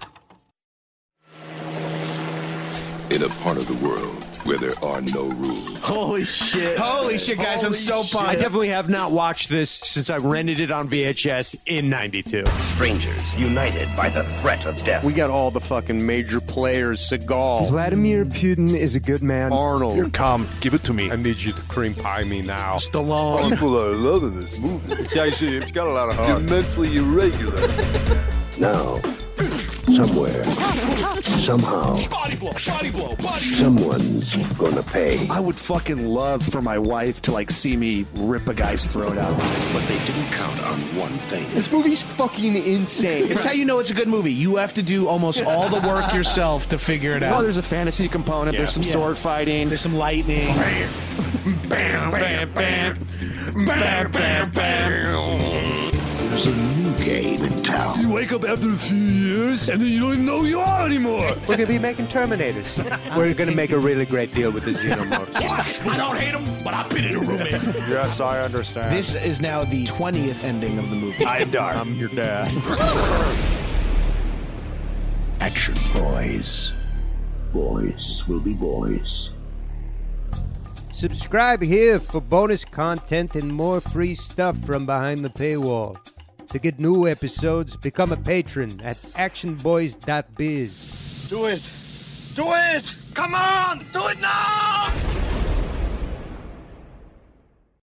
In a part of the world where there are no rules. Holy shit. Holy shit, guys. I'm so pumped. I definitely have not watched this since I rented it on V H S in ninety-two. Strangers united by the threat of death. We got all the fucking major players. Seagal, Vladimir Putin is a good man. Arnold. Here, come, give it to me. I need you to cream pie me now. Stallone. People are loving this movie. It's actually, it's got a lot of You're heart. mentally irregular. Now, somewhere, somehow, Body blow, body blow, body someone's gonna pay. I would fucking love for my wife to like see me rip a guy's throat out. But they didn't count on one thing. This movie's fucking insane. It's how you know it's a good movie. You have to do almost all the work yourself to figure it Oh, out. there's a fantasy component. There's some Yeah. sword fighting. There's some lightning. Bam, bam, bam. Bam, bam, bam. There's a new game in town. You wake up after a few years, and then you don't even know who you are anymore. We're gonna be making Terminators. We're gonna make a really great deal with the Xenomorphs. What? I don't hate him, but I've been in a room. Yes, I understand. This is now the twentieth ending of the movie. I am dark. I'm your dad. Action, boys. boys will be boys. Subscribe here for bonus content and more free stuff from behind the paywall. To get new episodes, become a patron at action boys dot biz. Do it! Do it! Come on! Do it now!